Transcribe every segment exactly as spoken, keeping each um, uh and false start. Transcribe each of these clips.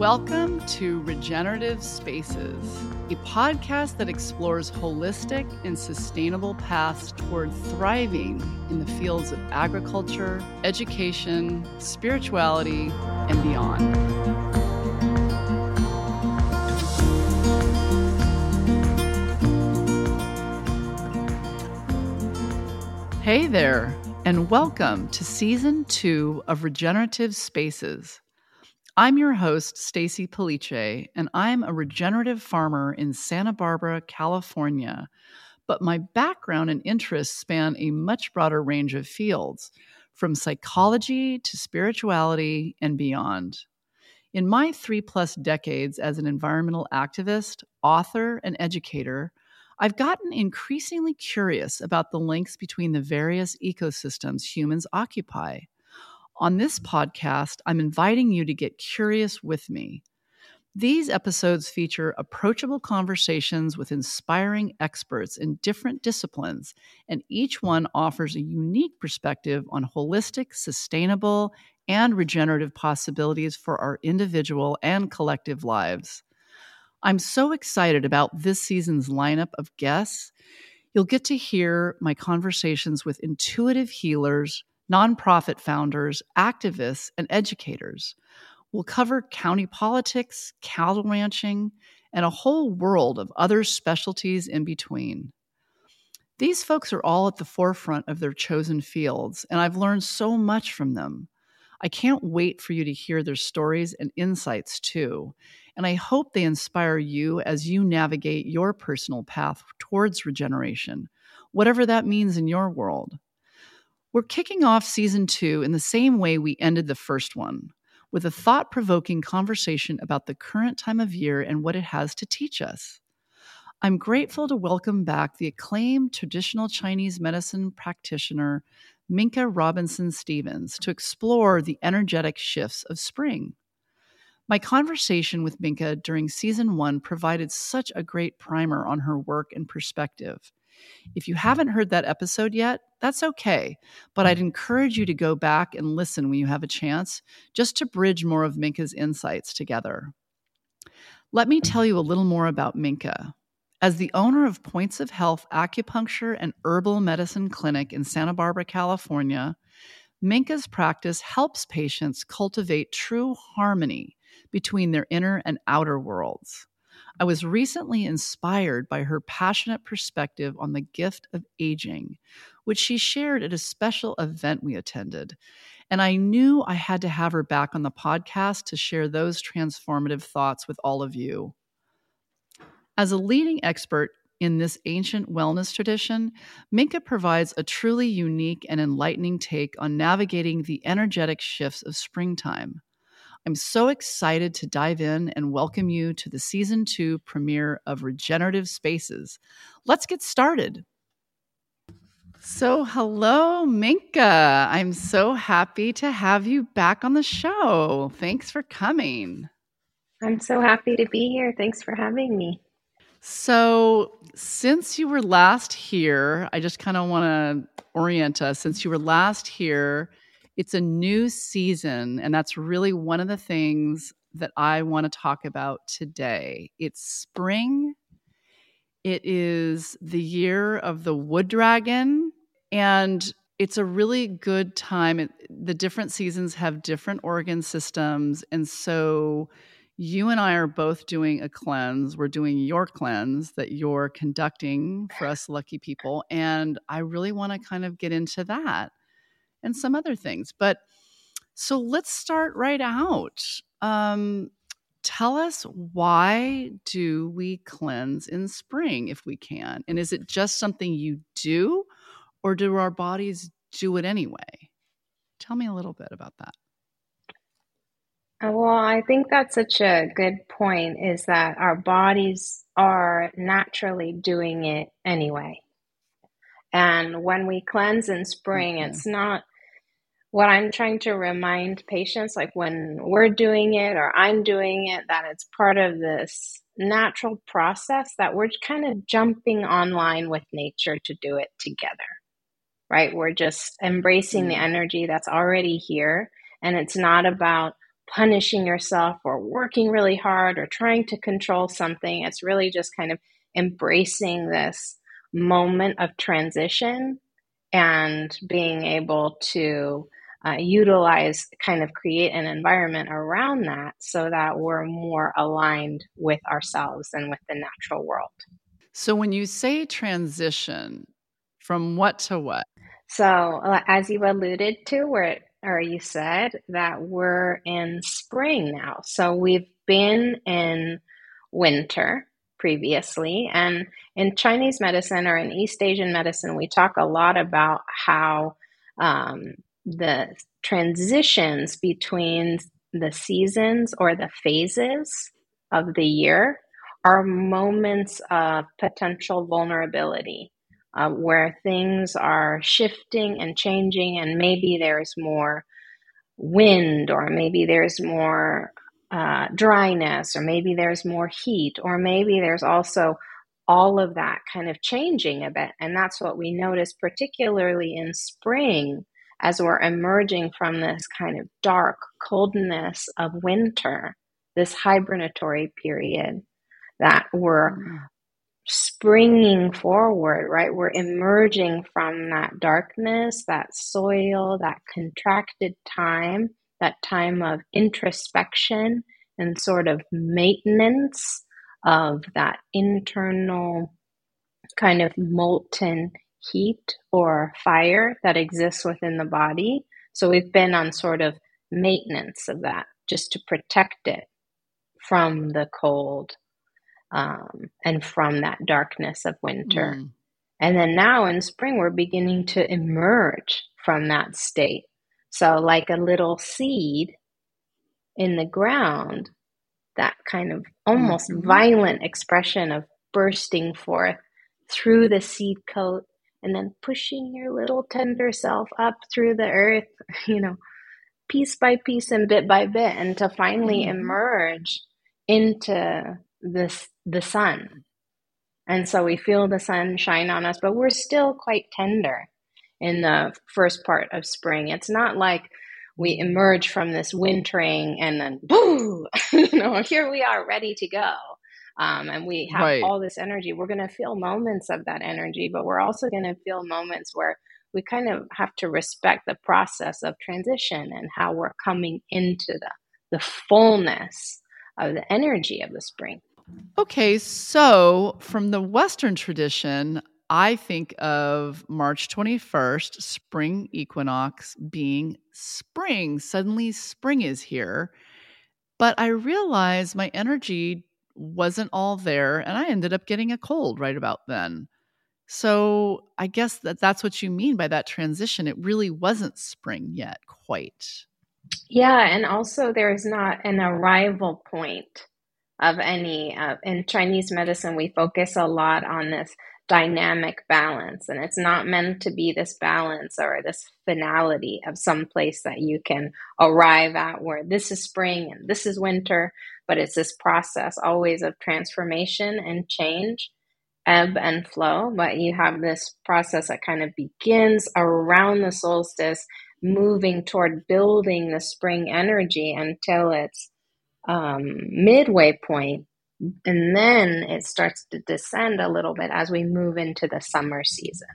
Welcome to Regenerative Spaces, a podcast that explores holistic and sustainable paths toward thriving in the fields of agriculture, education, spirituality, and beyond. Hey there, and welcome to Season two of Regenerative Spaces. I'm your host, Stacy Police, and I'm a regenerative farmer in Santa Barbara, California. But my background and interests span a much broader range of fields, from psychology to spirituality and beyond. In my three-plus decades as an environmental activist, author, and educator, I've gotten increasingly curious about the links between the various ecosystems humans occupy. On this podcast, I'm inviting you to get curious with me. These episodes feature approachable conversations with inspiring experts in different disciplines, and each one offers a unique perspective on holistic, sustainable, and regenerative possibilities for our individual and collective lives. I'm so excited about this season's lineup of guests. You'll get to hear my conversations with intuitive healers, nonprofit founders, activists, and educators. We'll cover county politics, cattle ranching, and a whole world of other specialties in between. These folks are all at the forefront of their chosen fields, and I've learned so much from them. I can't wait for you to hear their stories and insights too, and I hope they inspire you as you navigate your personal path towards regeneration, whatever that means in your world. We're kicking off season two in the same way we ended the first one, with a thought-provoking conversation about the current time of year and what it has to teach us. I'm grateful to welcome back the acclaimed traditional Chinese medicine practitioner, Minka Robinson Stevens, to explore the energetic shifts of spring. My conversation with Minka during season one provided such a great primer on her work and perspective. If you haven't heard that episode yet, that's okay, but I'd encourage you to go back and listen when you have a chance, just to bridge more of Minka's insights together. Let me tell you a little more about Minka. As the owner of Points of Health Acupuncture and Herbal Medicine Clinic in Santa Barbara, California, Minka's practice helps patients cultivate true harmony between their inner and outer worlds. I was recently inspired by her passionate perspective on the gift of aging, which she shared at a special event we attended. And I knew I had to have her back on the podcast to share those transformative thoughts with all of you. As a leading expert in this ancient wellness tradition, Minka provides a truly unique and enlightening take on navigating the energetic shifts of springtime. I'm so excited to dive in and welcome you to the season two premiere of Regenerative Spaces. Let's get started. So, hello, Minka. I'm so happy to have you back on the show. Thanks for coming. I'm so happy to be here. Thanks for having me. So, since you were last here, I just kind of want to orient us. Since you were last here, it's a new season, and that's really one of the things that I want to talk about today. It's spring. It is the year of the wood dragon, and it's a really good time. It, the different seasons have different organ systems, and so you and I are both doing a cleanse. We're doing your cleanse that you're conducting for us lucky people, and I really want to kind of get into that and some other things. But so let's start right out. Um, tell us, why do we cleanse in spring if we can? And is it just something you do, or do our bodies do it anyway? Tell me a little bit about that. Uh, Well, I think that's such a good point, is that our bodies are naturally doing it anyway. And when we cleanse in spring, Okay. it's not what I'm trying to remind patients, like when we're doing it or I'm doing it, that it's part of this natural process that we're kind of jumping online with nature to do it together, right? We're just embracing the Mm. energy that's already here. And it's not about punishing yourself or working really hard or trying to control something. It's really just kind of embracing this moment of transition and being able to uh, utilize, kind of create an environment around that so that we're more aligned with ourselves and with the natural world. So when you say transition, from what to what? So uh, as you alluded to, where or you said that we're in spring now. So we've been in winter previously. And in Chinese medicine or in East Asian medicine, we talk a lot about how um, the transitions between the seasons or the phases of the year are moments of potential vulnerability. Uh, where things are shifting and changing, and maybe there's more wind, or maybe there's more uh, dryness, or maybe there's more heat, or maybe there's also all of that kind of changing a bit. And that's what we notice, particularly in spring, as we're emerging from this kind of dark coldness of winter, this hibernatory period that we're mm. springing forward, right? We're emerging from that darkness, that soil, that contracted time, that time of introspection and sort of maintenance of that internal kind of molten heat or fire that exists within the body. So we've been on sort of maintenance of that just to protect it from the cold. Um, and from that darkness of winter. Mm. And then now in spring, we're beginning to emerge from that state. So like a little seed in the ground, that kind of almost mm-hmm. violent expression of bursting forth through the seed coat and then pushing your little tender self up through the earth, you know, piece by piece and bit by bit, and to finally mm-hmm. emerge into this the sun. And so we feel the sun shine on us, but we're still quite tender in the first part of spring. It's not like we emerge from this wintering and then boo, you know, here we are ready to go. Um, and we have right. all this energy. We're going to feel moments of that energy, but we're also going to feel moments where we kind of have to respect the process of transition and how we're coming into the, the fullness of the energy of the spring. Okay, so from the Western tradition, I think of March twenty-first, spring equinox, being spring. Suddenly spring is here. But I realized my energy wasn't all there, and I ended up getting a cold right about then. So I guess that that's what you mean by that transition. It really wasn't spring yet, quite. Yeah, and also there's not an arrival point of any. Uh, in Chinese medicine, we focus a lot on this dynamic balance, and it's not meant to be this balance or this finality of some place that you can arrive at where this is spring and this is winter, but it's this process always of transformation and change, ebb and flow. But you have this process that kind of begins around the solstice, moving toward building the spring energy until it's um, midway point. And then it starts to descend a little bit as we move into the summer season.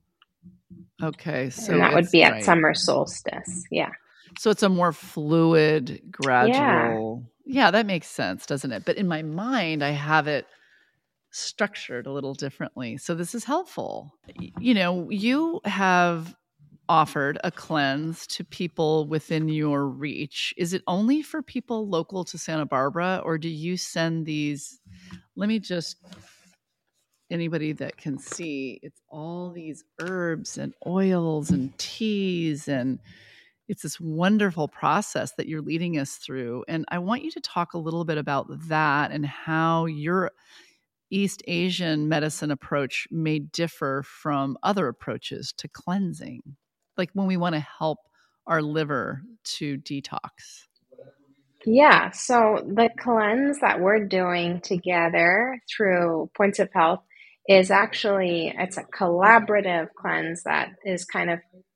Okay. So and that would be at right. summer solstice. Yeah. So it's a more fluid, gradual. Yeah. yeah, that makes sense, doesn't it? But in my mind, I have it structured a little differently. So this is helpful. You know, you have offered a cleanse to people within your reach. Is it only for people local to Santa Barbara, or do you send these? Let me just, anybody that can see, it's all these herbs and oils and teas, and it's this wonderful process that you're leading us through. And I want you to talk a little bit about that and how your East Asian medicine approach may differ from other approaches to cleansing, like when we want to help our liver to detox. Yeah, so the cleanse that we're doing together through Points of Health is actually, it's a collaborative cleanse that is kind of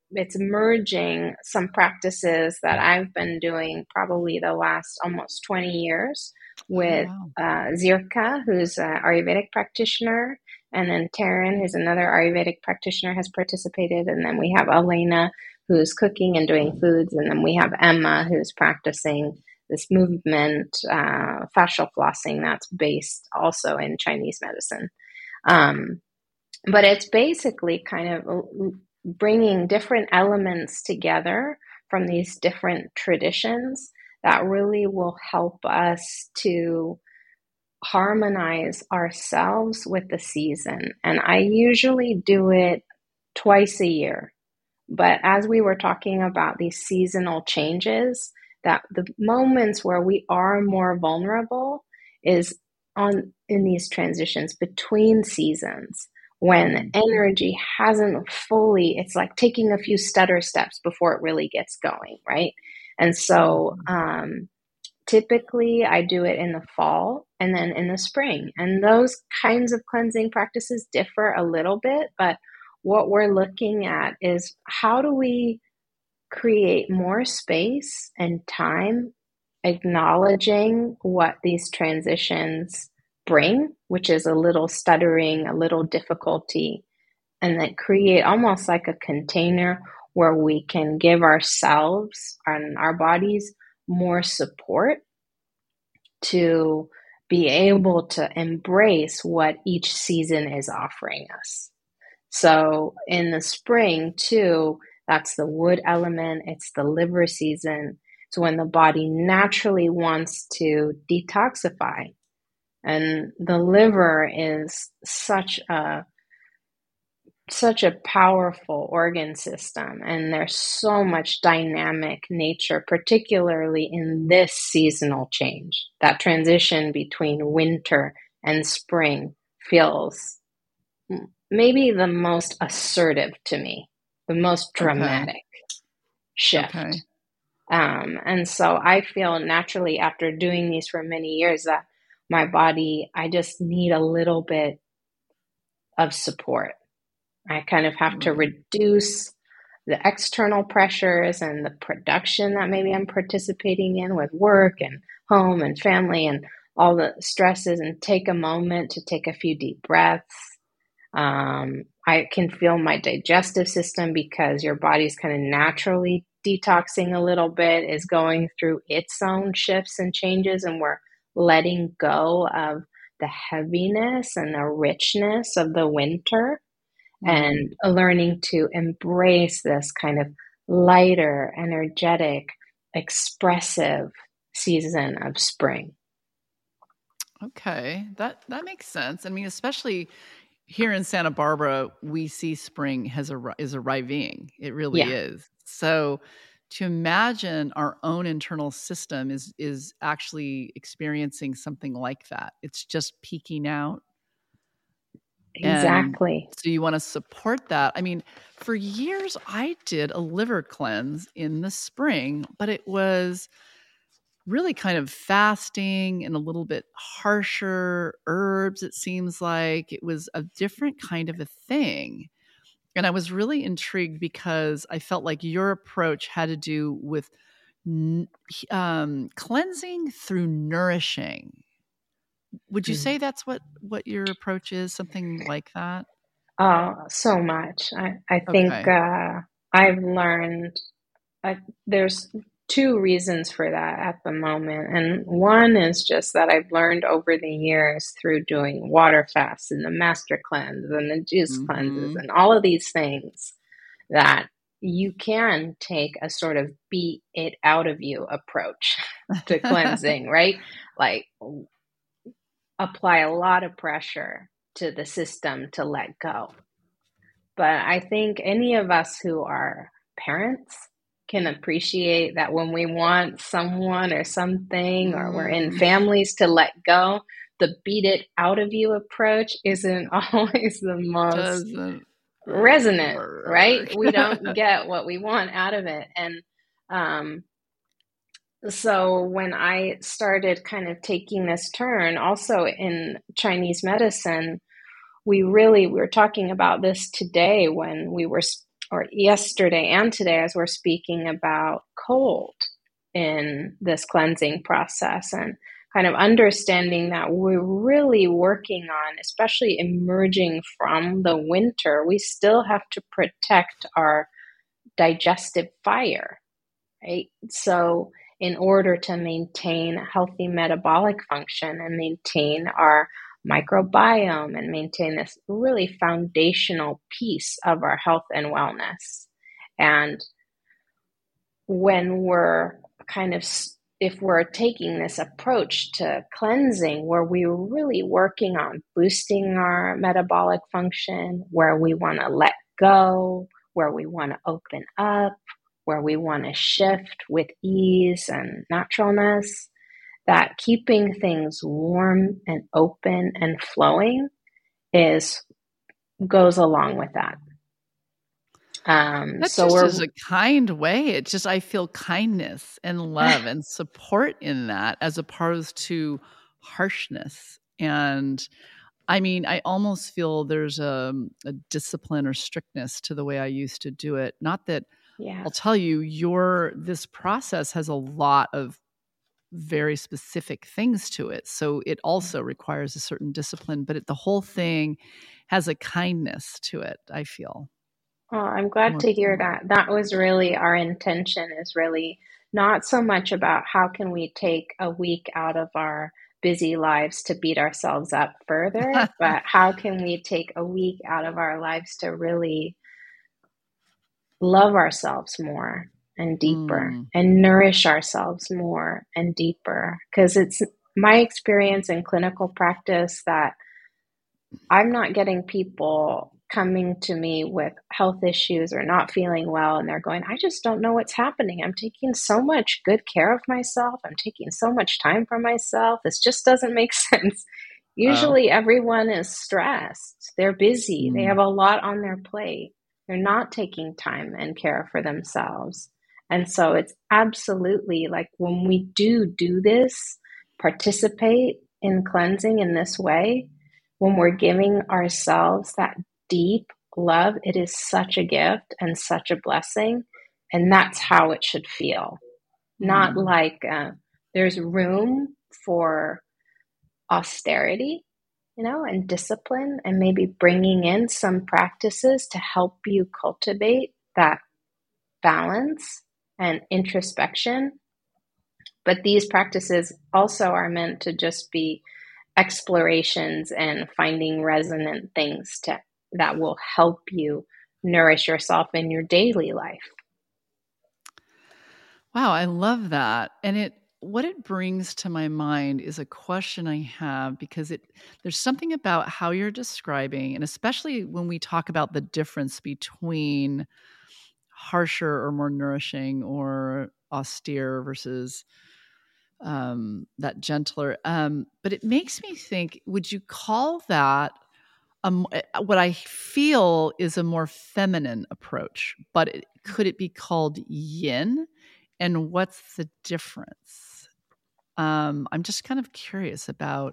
it's merging some practices that I've been doing probably the last almost twenty years Oh, with wow. uh, Zirka, who's an Ayurvedic practitioner, and then Taryn, who's another Ayurvedic practitioner, has participated, and then we have Elena, who's cooking and doing foods, and then we have Emma, who's practicing this movement, uh, fascial flossing, that's based also in Chinese medicine. Um, but it's basically kind of bringing different elements together from these different traditions that really will help us to harmonize ourselves with the season. And I usually do it twice a year. But as we were talking about these seasonal changes, that the moments where we are more vulnerable is on in these transitions between seasons, when energy hasn't fully, it's like taking a few stutter steps before it really gets going, right? And so um, typically I do it in the fall and then in the spring. And those kinds of cleansing practices differ a little bit, but what we're looking at is how do we create more space and time acknowledging what these transitions bring, which is a little stuttering, a little difficulty, and then create almost like a container where we can give ourselves and our bodies more support to be able to embrace what each season is offering us. So in the spring too, that's the wood element. It's the liver season. It's when the body naturally wants to detoxify. And the liver is such a such a powerful organ system, and there's so much dynamic nature, particularly in this seasonal change. That transition between winter and spring feels maybe the most assertive to me, the most dramatic Okay. shift. Okay. Um, and so I feel naturally after doing these for many years that my body, I just need a little bit of support. I kind of have to Right. reduce the external pressures and the production that maybe I'm participating in with work and home and family and all the stresses, and take a moment to take a few deep breaths. Um, I can feel my digestive system, because your body's kind of naturally detoxing a little bit, is going through its own shifts and changes, and we're letting go of the heaviness and the richness of the winter Mm. and learning to embrace this kind of lighter, energetic, expressive season of spring. Okay, that that makes sense. I mean, especially here in Santa Barbara, we see spring has a is arriving. It really Yeah. is. So to imagine our own internal system is is actually experiencing something like that. It's just peaking out. And Exactly. so you want to support that. I mean, for years I did a liver cleanse in the spring, but it was really kind of fasting and a little bit harsher herbs, it seems like. It was a different kind of a thing. And I was really intrigued because I felt like your approach had to do with um, cleansing through nourishing. Would you say that's what, what your approach is? Something like that? Oh, so much. I, I think Okay. uh, I've learned uh, there's two reasons for that at the moment. And one is just that I've learned over the years through doing water fasts and the master cleanse and the juice cleanses Mm-hmm. and all of these things, that you can take a sort of beat it out of you approach to cleansing, right? Like apply a lot of pressure to the system to let go. But I think any of us who are parents can appreciate that when we want someone or something, or we're in Mm. families to let go, the beat it out of you approach isn't always the most Doesn't resonant, right? work. We don't get what we want out of it. And um, so when I started kind of taking this turn, also in Chinese medicine, we really we were talking about this today when we were or yesterday and today, as we're speaking about cold in this cleansing process, and kind of understanding that we're really working on, especially emerging from the winter, we still have to protect our digestive fire, right? So in order to maintain healthy metabolic function and maintain our microbiome and maintain this really foundational piece of our health and wellness. And when we're kind of, if we're taking this approach to cleansing, where we're really working on boosting our metabolic function, where we want to let go, where we want to open up, where we want to shift with ease and naturalness, that keeping things warm and open and flowing is goes along with that. Um, that so just we're, is a kind way. It just, I feel kindness and love and support in that, as opposed to harshness. And I mean, I almost feel there's a, a discipline or strictness to the way I used to do it. Not that, yeah. I'll tell you, your this process has a lot of very specific things to it. So it also requires a certain discipline, but it, the whole thing has a kindness to it, I feel. Oh, I'm glad More, to hear that. That was really our intention, is really not so much about how can we take a week out of our busy lives to beat ourselves up further, but how can we take a week out of our lives to really love ourselves more and deeper mm. and nourish ourselves more and deeper. Because it's my experience in clinical practice that I'm not getting people coming to me with health issues or not feeling well, and they're going, I just don't know what's happening. I'm taking so much good care of myself. I'm taking so much time for myself. This just doesn't make sense. Usually Oh. everyone is stressed. They're busy. Mm. They have a lot on their plate. They're not taking time and care for themselves. And so it's absolutely like, when we do do this, participate in cleansing in this way, when we're giving ourselves that deep love, it is such a gift and such a blessing. And that's how it should feel. Mm. Not like uh, there's room for austerity, you know, and discipline, and maybe bringing in some practices to help you cultivate that balance and introspection. But these practices also are meant to just be explorations and finding resonant things to that will help you nourish yourself in your daily life. Wow, I love that. And it what it brings to my mind is a question I have, because it there's something about how you're describing, and especially when we talk about the difference between harsher or more nourishing, or austere versus um, that gentler. Um, but it makes me think, would you call that um, what I feel is a more feminine approach, but it, could it be called yin? And what's the difference? Um, I'm just kind of curious about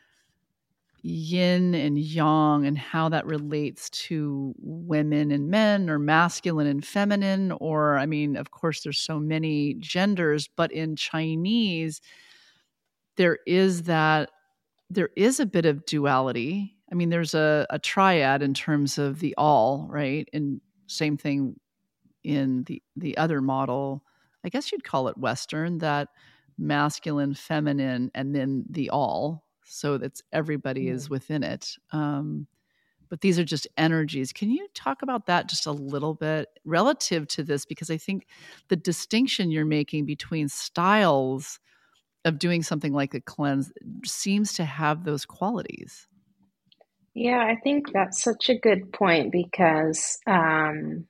yin and yang and how that relates to women and men, or masculine and feminine. Or, I mean, of course, there's so many genders, but in Chinese, there is that, there is a bit of duality. I mean, there's a, a triad in terms of the all, right? And same thing in the, the other model, I guess you'd call it Western, that masculine, feminine, and then the all. So that's everybody is within it. Um, but these are just energies. Can you talk about that just a little bit relative to this? Because I think the distinction you're making between styles of doing something like a cleanse seems to have those qualities. Yeah, I think that's such a good point, because um,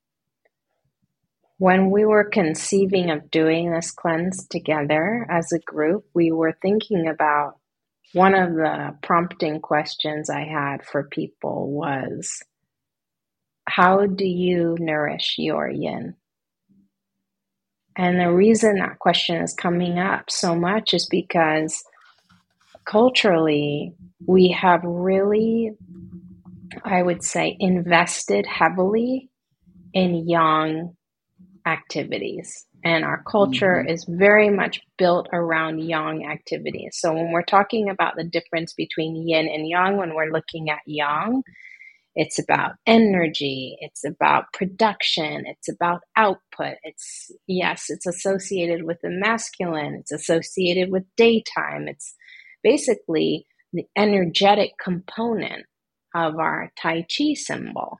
when we were conceiving of doing this cleanse together as a group, we were thinking about, one of the prompting questions I had for people was, how do you nourish your yin? And the reason that question is coming up so much is because culturally, we have really, I would say, invested heavily in yang activities. And our culture Mm-hmm. is very much built around yang activities. So when we're talking about the difference between yin and yang, when we're looking at yang, it's about energy, it's about production, it's about output. It's, yes, it's associated with the masculine, it's associated with daytime. It's basically the energetic component of our Tai Chi symbol.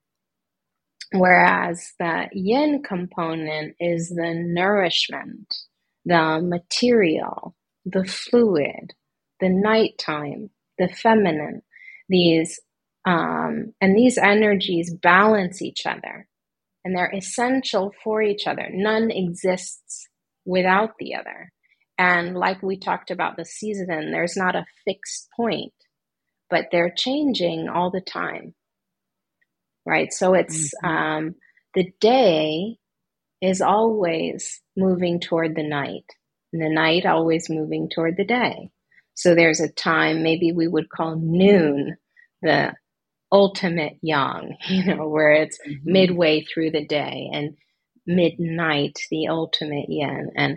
Whereas the yin component is the nourishment, the material, the fluid, the nighttime, the feminine. These um, and these energies balance each other, and they're essential for each other. None exists without the other. And like we talked about the season, there's not a fixed point, but they're changing all the time. Right? So it's Mm-hmm. um, the day is always moving toward the night, and the night always moving toward the day. So there's a time, maybe we would call noon the ultimate yang, you know, where it's Mm-hmm. midway through the day, and midnight the ultimate yin, and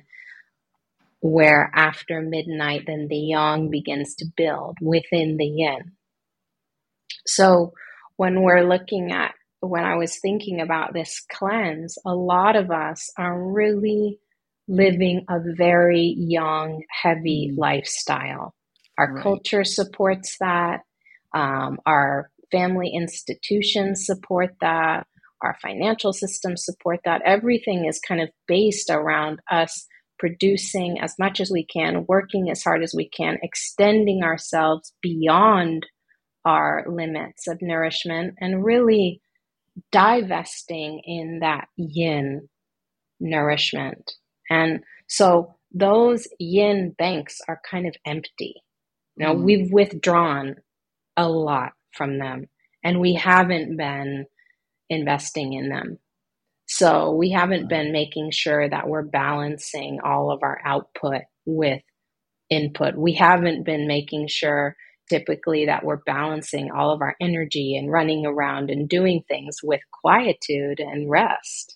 where after midnight then the yang begins to build within the yin. So when we're looking at, when I was thinking about this cleanse, a lot of us are really living a very yang, heavy mm. lifestyle. Our right. culture supports that. Um, our family institutions support that. Our financial systems support that. Everything is kind of based around us producing as much as we can, working as hard as we can, extending ourselves beyond our limits of nourishment, and really divesting in that yin nourishment. And so those yin banks are kind of empty. Now, mm. we've withdrawn a lot from them, and we haven't been investing in them. So we haven't been making sure that we're balancing all of our output with input. We haven't been making sure typically that we're balancing all of our energy and running around and doing things with quietude and rest.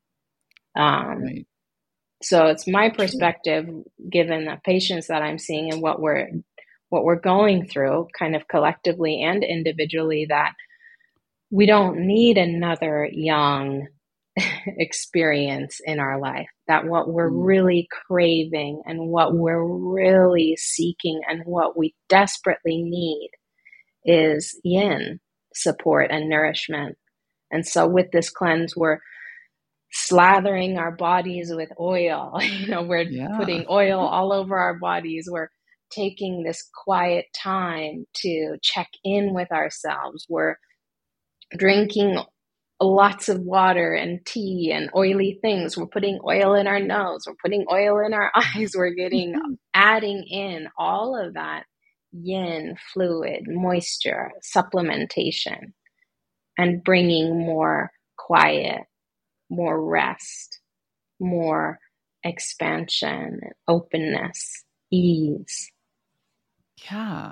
Um, right. So it's my perspective, True. given the patients that I'm seeing and what we're what we're going through, kind of collectively and individually, that we don't need another yang experience in our life. That what we're mm. really craving and what we're really seeking and what we desperately need is yin support and nourishment. And so with this cleanse, we're slathering our bodies with oil. You know, we're yeah. putting oil all over our bodies. We're taking this quiet time to check in with ourselves. We're drinking lots of water and tea and oily things. We're putting oil in our nose. We're putting oil in our eyes. We're getting, adding in all of that yin fluid, moisture, supplementation, and bringing more quiet, more rest, more expansion, openness, ease. Yeah.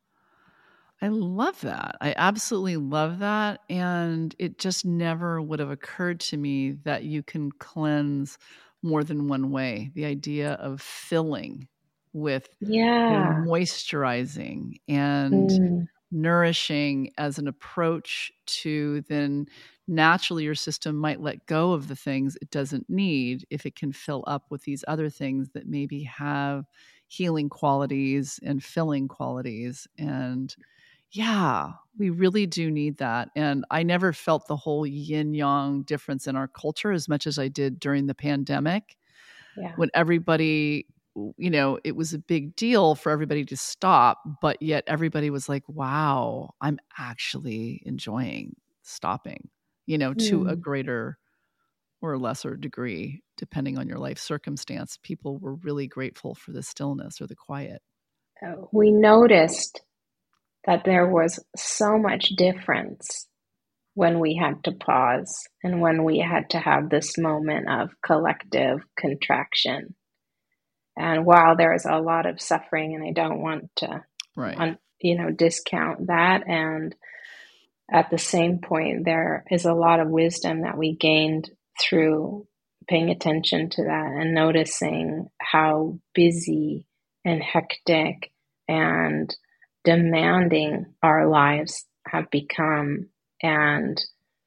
I love that. I absolutely love that. And it just never would have occurred to me that you can cleanse more than one way. The idea of filling with yeah. you know, moisturizing and mm. nourishing as an approach to then naturally your system might let go of the things it doesn't need if it can fill up with these other things that maybe have healing qualities and filling qualities. And yeah, we really do need that. And I never felt the whole yin yang difference in our culture as much as I did during the pandemic. Yeah. When everybody, you know, it was a big deal for everybody to stop, but yet everybody was like, wow, I'm actually enjoying stopping, you know, mm. to a greater or lesser degree, depending on your life circumstance. People were really grateful for the stillness or the quiet. We noticed that there was so much difference when we had to pause and when we had to have this moment of collective contraction. And while there's a lot of suffering, and I don't want to, right. un, you know, discount that, and at the same point, there is a lot of wisdom that we gained through paying attention to that and noticing how busy and hectic and demanding our lives have become. And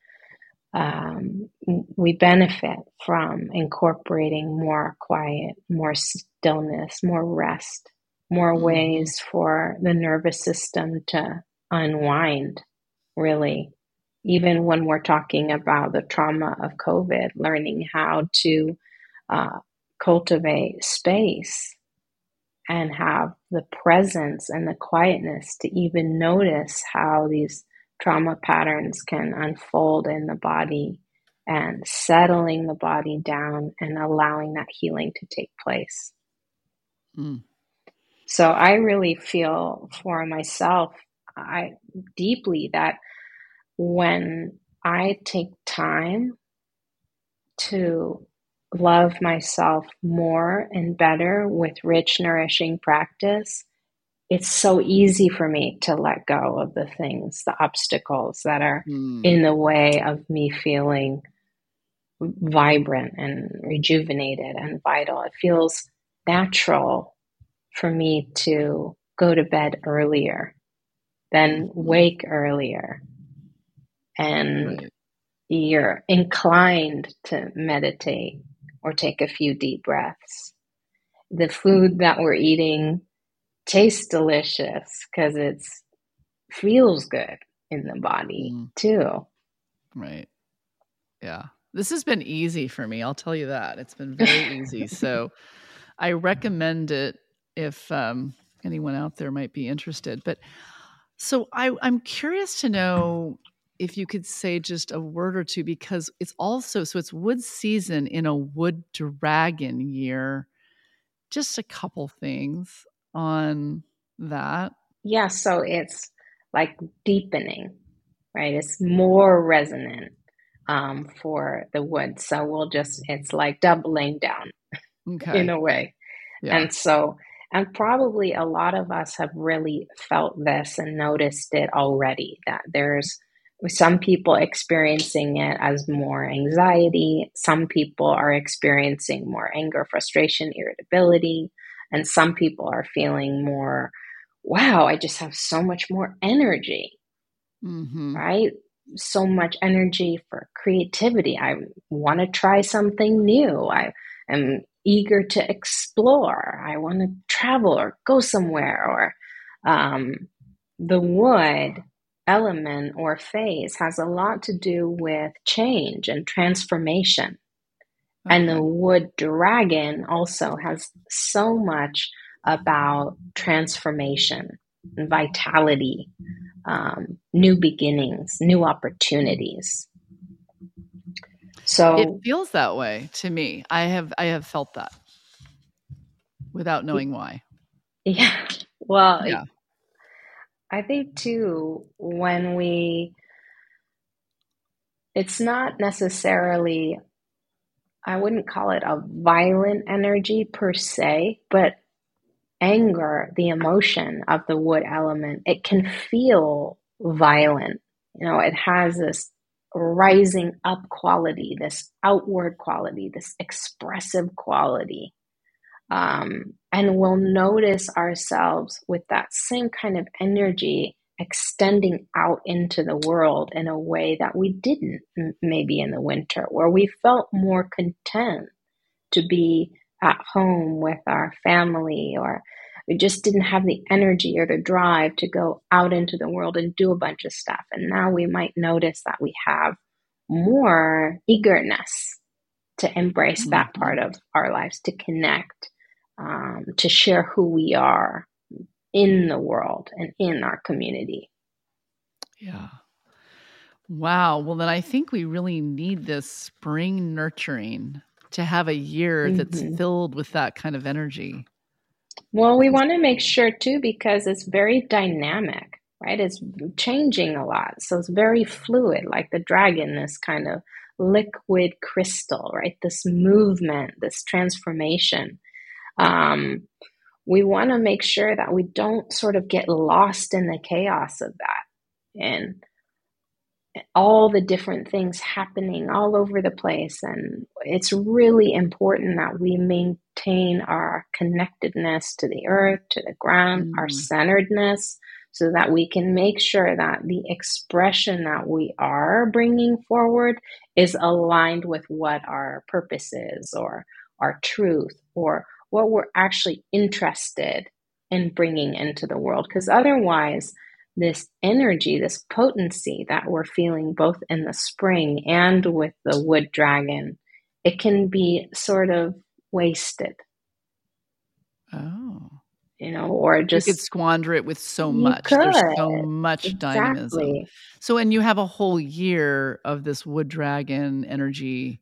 um, we benefit from incorporating more quiet, more stillness, more rest, more Mm-hmm. ways for the nervous system to unwind, really. Even when we're talking about the trauma of COVID, learning how to uh, cultivate space and have the presence and the quietness to even notice how these trauma patterns can unfold in the body, and settling the body down and allowing that healing to take place. Mm. So I really feel for myself, I deeply that when I take time to love myself more and better with rich, nourishing practice, it's so easy for me to let go of the things, the obstacles that are Mm. in the way of me feeling vibrant and rejuvenated and vital. It feels natural for me to go to bed earlier, then Mm-hmm. wake earlier. And Right. you're inclined to meditate or take a few deep breaths. The food that we're eating tastes delicious because it feels good in the body Mm. too. Right. Yeah. This has been easy for me. I'll tell you that. It's been very easy. So I recommend it if um, anyone out there might be interested. But so I, I'm curious to know if you could say just a word or two, because it's also, so it's wood season in a wood dragon year. Just a couple things on that. Yeah, so it's like deepening, right? It's more resonant um, for the wood. So we'll just, it's like doubling down Okay. in a way. Yeah. And so, and probably a lot of us have really felt this and noticed it already, that there's some people experiencing it as more anxiety. Some people are experiencing more anger, frustration, irritability. And some people are feeling more, wow, I just have so much more energy, Mm-hmm. right? So much energy for creativity. I want to try something new. I am eager to explore. I want to travel or go somewhere. Or um, the wood element or phase has a lot to do with change and transformation. Okay. And the wood dragon also has so much about transformation and vitality, um, new beginnings, new opportunities. So it feels that way to me. I have I have felt that without knowing why. Yeah, well, Yeah. I think too, when we, it's not necessarily, I wouldn't call it a violent energy per se, but anger, the emotion of the wood element, it can feel violent. You know, it has this rising up quality, this outward quality, this expressive quality. Um, and we'll notice ourselves with that same kind of energy extending out into the world in a way that we didn't m- maybe in the winter, where we felt more content to be at home with our family, or we just didn't have the energy or the drive to go out into the world and do a bunch of stuff. And now we might notice that we have more eagerness to embrace that Mm-hmm. part of our lives, to connect, um, to share who we are in the world and in our community. Yeah. Wow. Well, then I think we really need this spring nurturing to have a year that's Mm-hmm. filled with that kind of energy. Well, we want to make sure too, because it's very dynamic, right? It's changing a lot. So it's very fluid, like the dragon, this kind of liquid crystal, right? This movement, this transformation. Um, we want to make sure that we don't sort of get lost in the chaos of that. And all the different things happening all over the place. And it's really important that we maintain our connectedness to the earth, to the ground, our Mm. centeredness, so that we can make sure that the expression that we are bringing forward is aligned with what our purpose is, or our truth, or what we're actually interested in bringing into the world. Because otherwise, this energy, this potency that we're feeling both in the spring and with the wood dragon, it can be sort of wasted. Oh. You know, or You could just squander it with so you much. could. There's so much dynamism. Exactly. So, and you have a whole year of this wood dragon energy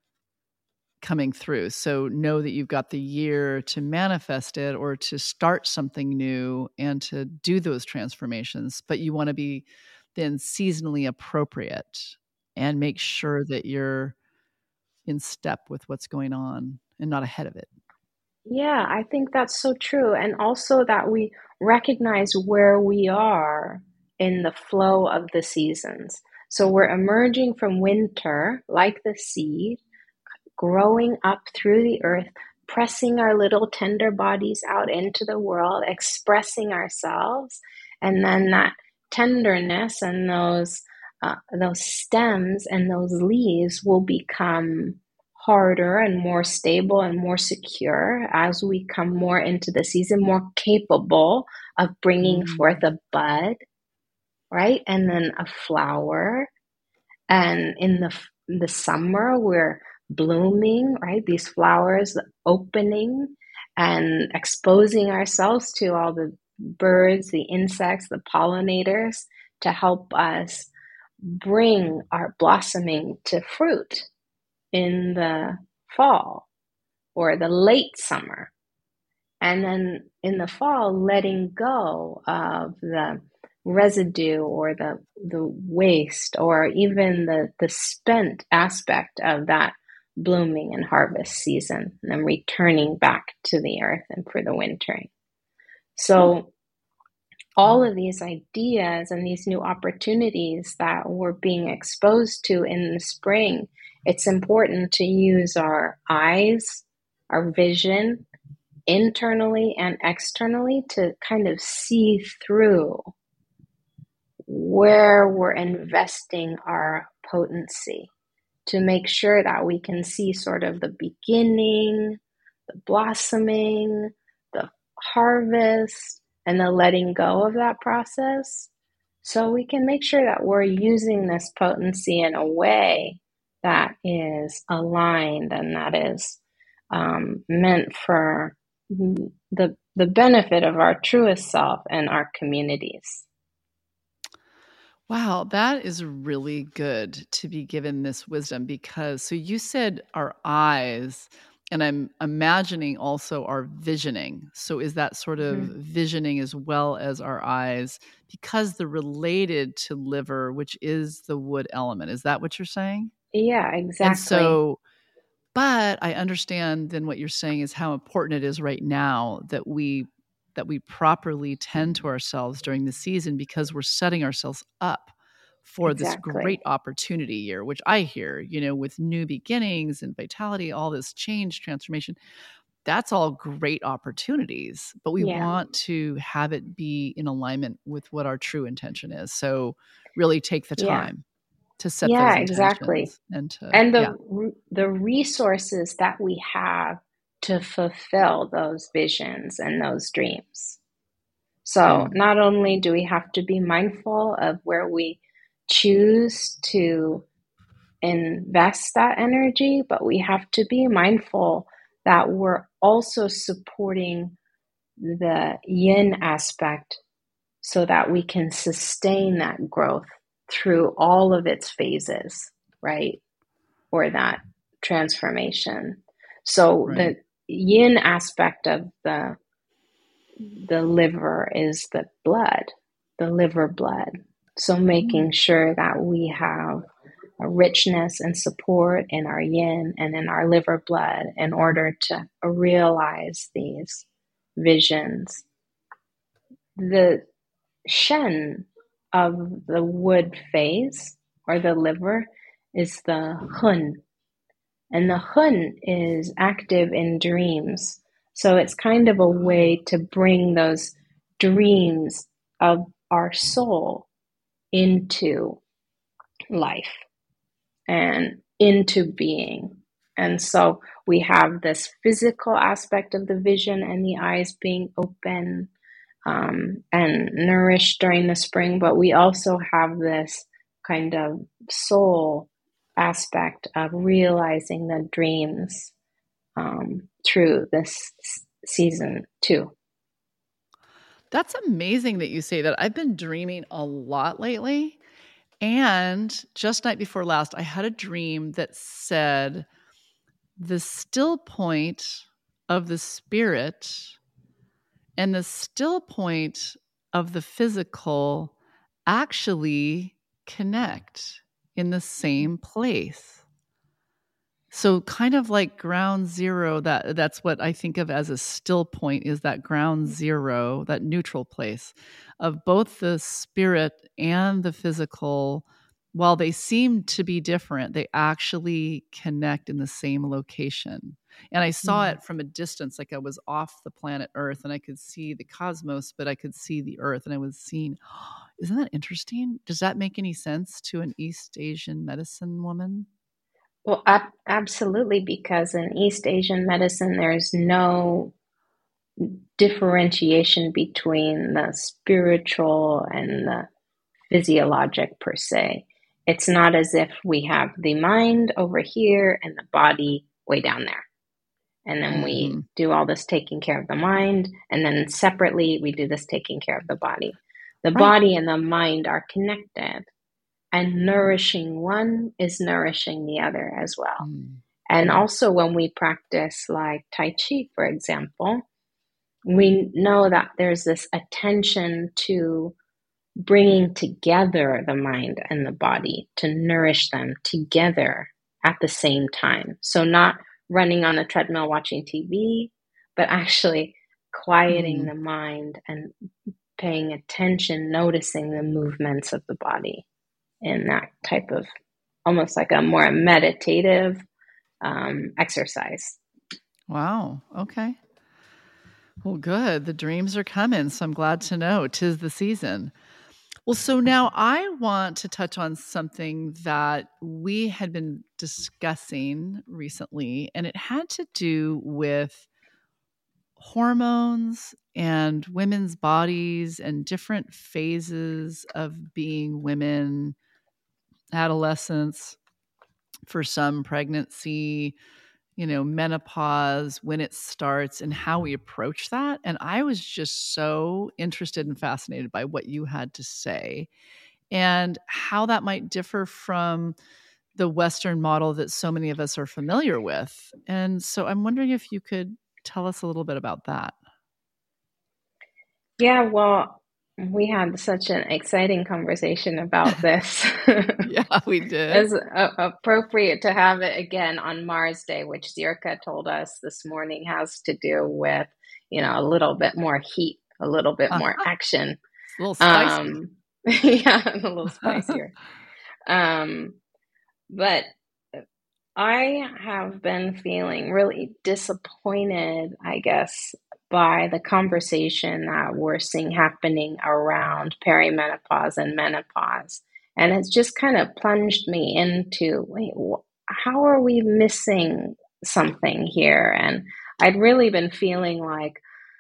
coming through. So know that you've got the year to manifest it, or to start something new and to do those transformations. But you want to be then seasonally appropriate and make sure that you're in step with what's going on and not ahead of it. Yeah, I think that's so true. And also that we recognize where we are in the flow of the seasons. So we're emerging from winter like the seed, growing up through the earth, pressing our little tender bodies out into the world, expressing ourselves. And then that tenderness and those uh, those stems and those leaves will become harder and more stable and more secure as we come more into the season, more capable of bringing Mm. forth a bud, right? And then a flower. And in the the summer, we're blooming, right? These flowers opening and exposing ourselves to all the birds, the insects, the pollinators, to help us bring our blossoming to fruit in the fall or the late summer. And then in the fall, letting go of the residue or the the waste, or even the the spent aspect of that blooming and harvest season, and then returning back to the earth and for the wintering. So all of these ideas and these new opportunities that we're being exposed to in the spring, it's important to use our eyes, our vision, internally and externally, to kind of see through where we're investing our potency, to make sure that we can see sort of the beginning, the blossoming, the harvest, and the letting go of that process. So we can make sure that we're using this potency in a way that is aligned and that is um, meant for the the benefit of our truest self and our communities. Wow, that is really good to be given this wisdom, because so you said our eyes, and I'm imagining also our visioning. So is that sort of Mm-hmm. visioning as well as our eyes, because they're related to liver, which is the wood element? Is that what you're saying? Yeah, exactly. And so, but I understand then what you're saying is how important it is right now that we that we properly tend to ourselves during the season, because we're setting ourselves up for this Exactly. great opportunity year, which I hear, you know, with new beginnings and vitality, all this change, transformation. That's all great opportunities, but we Yeah. want to have it be in alignment with what our true intention is. So really take the Yeah. time to set Yeah, those exactly. intentions and to, And the yeah. the resources that we have to fulfill those visions and those dreams. So Mm. not only do we have to be mindful of where we choose to invest that energy, but we have to be mindful that we're also supporting the yin aspect so that we can sustain that growth through all of its phases, right? Or that transformation. So Right. the yin aspect of the the liver is the blood, the liver blood. So making sure that we have a richness and support in our yin and in our liver blood in order to realize these visions. The shen of the wood phase, or the liver is the hun. And the hun is active in dreams. So it's kind of a way to bring those dreams of our soul into life and into being. And so we have this physical aspect of the vision and the eyes being open um, and nourished during the spring, but we also have this kind of soul aspect of realizing the dreams um, through this season too. That's amazing that you say that. I've been dreaming a lot lately. And just night before last, I had a dream that said the still point of the spirit and the still point of the physical actually connect in the same place. So kind of like ground zero, that that's what I think of as a still point, is that ground zero, that neutral place of both the spirit and the physical. While they seem to be different, they actually connect in the same location. And I saw mm. it from a distance, like I was off the planet Earth and I could see the cosmos, but I could see the Earth and I was seeing, oh, isn't that interesting? Does that make any sense to an East Asian medicine woman? Well, ab- absolutely, because in East Asian medicine, there's no differentiation between the spiritual and the physiologic per se. It's not as if we have the mind over here and the body way down there. And then mm-hmm. we do all this taking care of the mind, and then separately we do this taking care of the body. The right. body and the mind are connected. And nourishing one is nourishing the other as well. Mm. And also when we practice like Tai Chi, for example, we know that there's this attention to bringing together the mind and the body to nourish them together at the same time. So not running on a treadmill watching T V, but actually quieting mm. the mind and paying attention, noticing the movements of the body. In that type of almost like a more meditative um, exercise. Wow. Okay. Well, good. The dreams are coming. So I'm glad to know 'tis the season. Well, so now I want to touch on something that we had been discussing recently, and it had to do with hormones and women's bodies and different phases of being women, adolescence, for some pregnancy, you know, menopause, when it starts and how we approach that. And I was just so interested and fascinated by what you had to say and how that might differ from the Western model that so many of us are familiar with. And so I'm wondering if you could tell us a little bit about that. Yeah, well, we had such an exciting conversation about this. Yeah, we did. It's uh, appropriate to have it again on Mars Day, which Zirka told us this morning has to do with, you know, a little bit more heat, a little bit uh-huh. more action. A little spicy. Um, yeah, a little spicier. um, but I have been feeling really disappointed, I guess, by the conversation that we're seeing happening around perimenopause and menopause. And it's just kind of plunged me into, wait, wh- how are we missing something here? And I'd really been feeling like,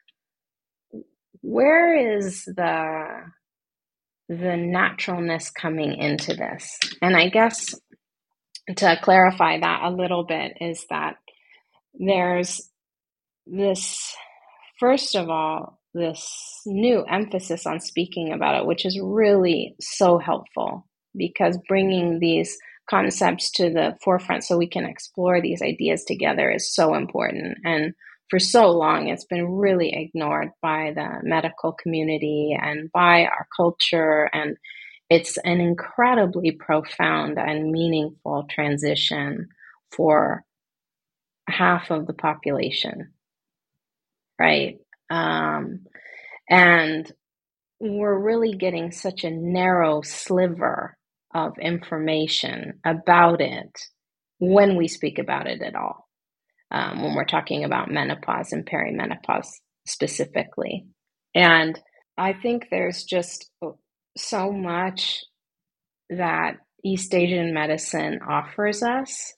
where is the, the naturalness coming into this? And I guess to clarify that a little bit is that there's this, first of all, this new emphasis on speaking about it, which is really so helpful, because bringing these concepts to the forefront so we can explore these ideas together is so important. And for so long, it's been really ignored by the medical community and by our culture. And it's an incredibly profound and meaningful transition for half of the population, right? Um, and we're really getting such a narrow sliver of information about it when we speak about it at all, um, when we're talking about menopause and perimenopause specifically. And I think there's just so much that East Asian medicine offers us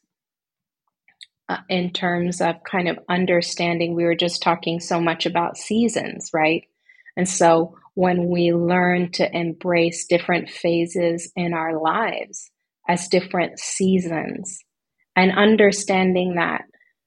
uh, in terms of kind of understanding. We were just talking so much about seasons, right? And so when we learn to embrace different phases in our lives as different seasons, and understanding that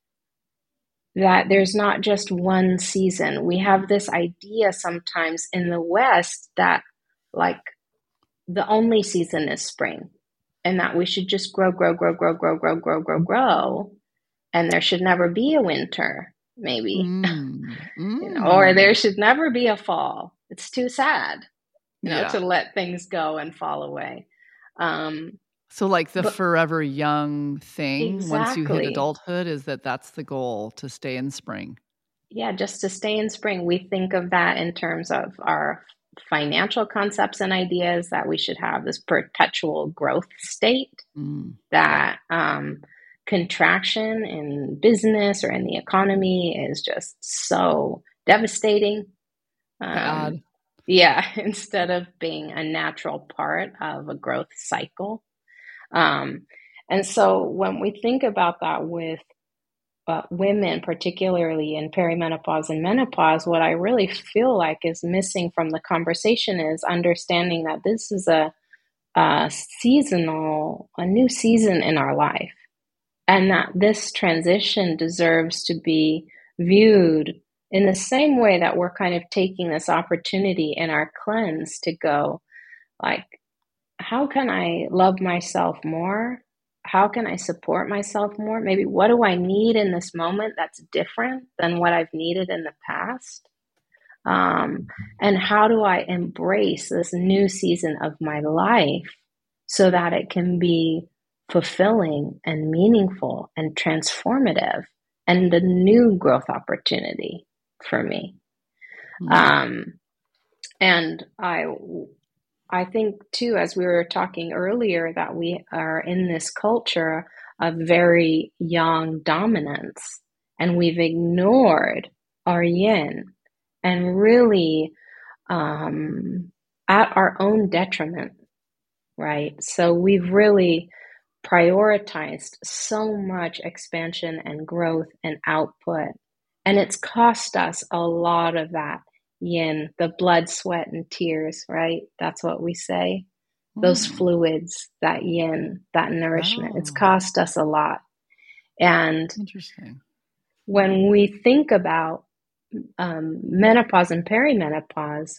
that there's not just one season. We have this idea sometimes in the West that like the only season is spring, and that we should just grow, grow, grow, grow, grow, grow, grow, grow, grow, and there should never be a winter, maybe, Mm. Mm. you know, or there should never be a fall. It's too sad, you know, Yeah. to let things go and fall away. Um, So like the but forever young thing, once you hit exactly. adulthood, is that that's the goal, to stay in spring? Yeah, just to stay in spring. We think of that in terms of our financial concepts and ideas, that we should have this perpetual growth state, Mm. that um, contraction in business or in the economy is just so devastating. Bad. Um, yeah, instead of being a natural part of a growth cycle. Um, and so when we think about that with uh, women, particularly in perimenopause and menopause, what I really feel like is missing from the conversation is understanding that this is a, a seasonal, a new season in our life, and that this transition deserves to be viewed in the same way that we're kind of taking this opportunity in our cleanse to go, like, how can I love myself more? How can I support myself more? Maybe what do I need in this moment that's different than what I've needed in the past? Um, and how do I embrace this new season of my life so that it can be fulfilling and meaningful and transformative and a new growth opportunity for me? Mm-hmm. Um, and I I think, too, as we were talking earlier, that we are in this culture of very yang dominance, and we've ignored our yin, and really um, at our own detriment, right? So we've really prioritized so much expansion and growth and output, and it's cost us a lot of that yin, the blood, sweat, and tears, right? That's what we say. Mm. Those fluids, that yin, that nourishment, oh. It's cost us a lot. And interesting. When we think about um, menopause and perimenopause,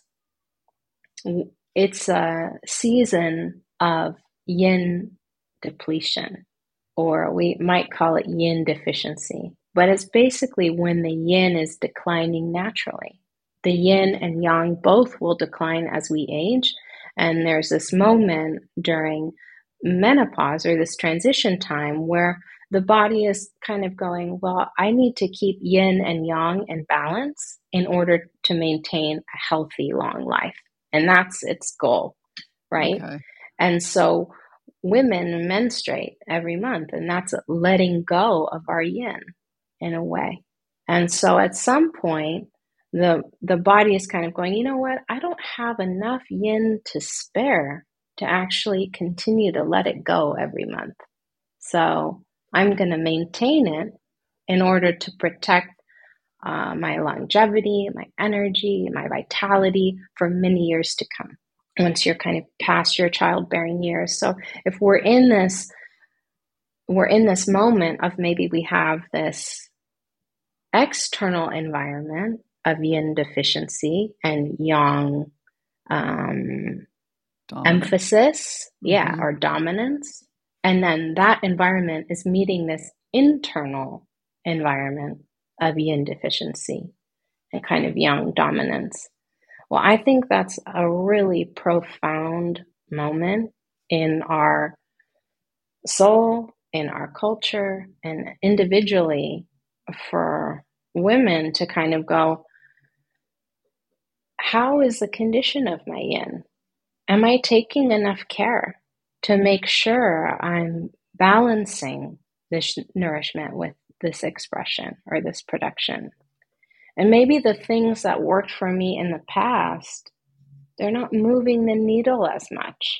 it's a season of yin depletion, or we might call it yin deficiency. But it's basically when the yin is declining naturally. The yin and yang both will decline as we age. And there's this moment during menopause, or this transition time, where the body is kind of going, well, I need to keep yin and yang in balance in order to maintain a healthy, long life. And that's its goal, right? Okay. And so women menstruate every month, and that's letting go of our yin in a way. And so at some point, the the body is kind of going, you know what, I don't have enough yin to spare to actually continue to let it go every month. So I'm going to maintain it in order to protect uh, my longevity, my energy, my vitality for many years to come, once you're kind of past your childbearing years. So if we're in this, we're in this moment of maybe we have this external environment of yin deficiency and yang um, emphasis, mm-hmm. yeah, or dominance. And then that environment is meeting this internal environment of yin deficiency and kind of yang dominance. Well, I think that's a really profound moment in our soul, in our culture, and individually for women to kind of go, how is the condition of my yin? Am I taking enough care to make sure I'm balancing this nourishment with this expression or this production. And maybe the things that worked for me in the past, they're not moving the needle as much.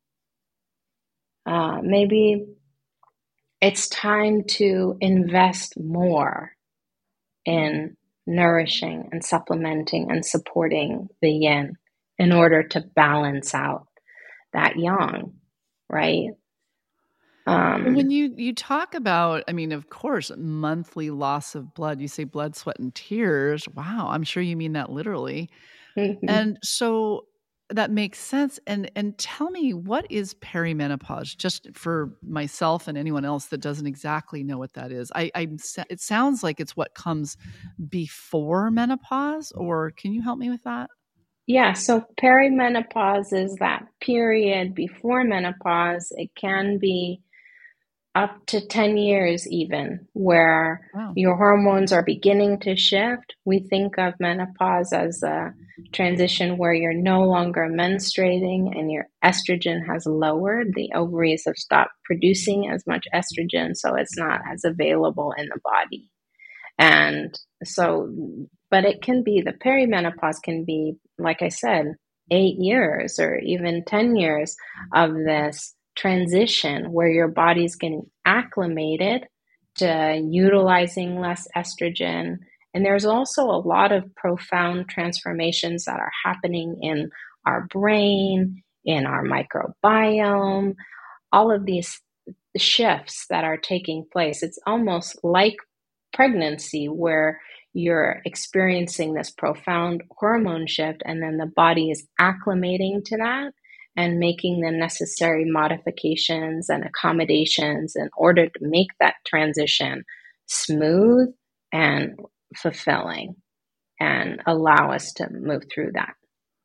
Uh, maybe it's time to invest more in nourishing and supplementing and supporting the yin in order to balance out that yang, right? Um, when you, you talk about, I mean, of course, monthly loss of blood, you say blood, sweat, and tears. Wow, I'm sure you mean that literally. Mm-hmm. And so that makes sense. And and tell me, what is perimenopause? Just for myself and anyone else that doesn't exactly know what that is. I, I it sounds like it's what comes before menopause, or can you help me with that? Yeah, so perimenopause is that period before menopause. It can be up to ten years even, where wow. your hormones are beginning to shift. We think of menopause as a transition where you're no longer menstruating and your estrogen has lowered. The ovaries have stopped producing as much estrogen, so it's not as available in the body. And so, but it can be, the perimenopause can be, like I said, eight years or even ten years of this transition where your body's getting acclimated to utilizing less estrogen. And there's also a lot of profound transformations that are happening in our brain, in our microbiome, all of these shifts that are taking place. It's almost like pregnancy where you're experiencing this profound hormone shift and then the body is acclimating to that and making the necessary modifications and accommodations in order to make that transition smooth and fulfilling and allow us to move through that.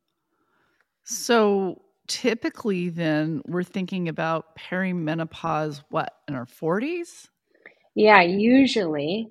So typically then we're thinking about perimenopause, what, in our forties? Yeah, usually.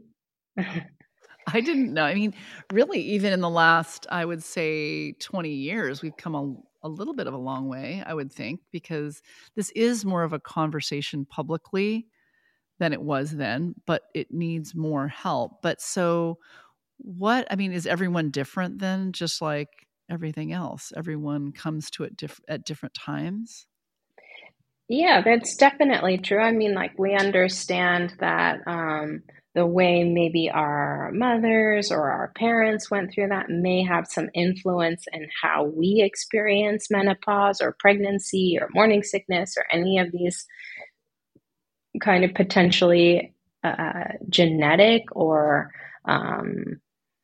I didn't know. I mean, really, even in the last, I would say, twenty years, we've come a, a little bit of a long way, I would think, because this is more of a conversation publicly than it was then, but it needs more help. But so what, I mean, is everyone different then, just like everything else? Everyone comes to it diff- at different times? Yeah, that's definitely true. I mean, like we understand that um, the way maybe our mothers or our parents went through that may have some influence in how we experience menopause or pregnancy or morning sickness or any of these kind of potentially uh, genetic or um,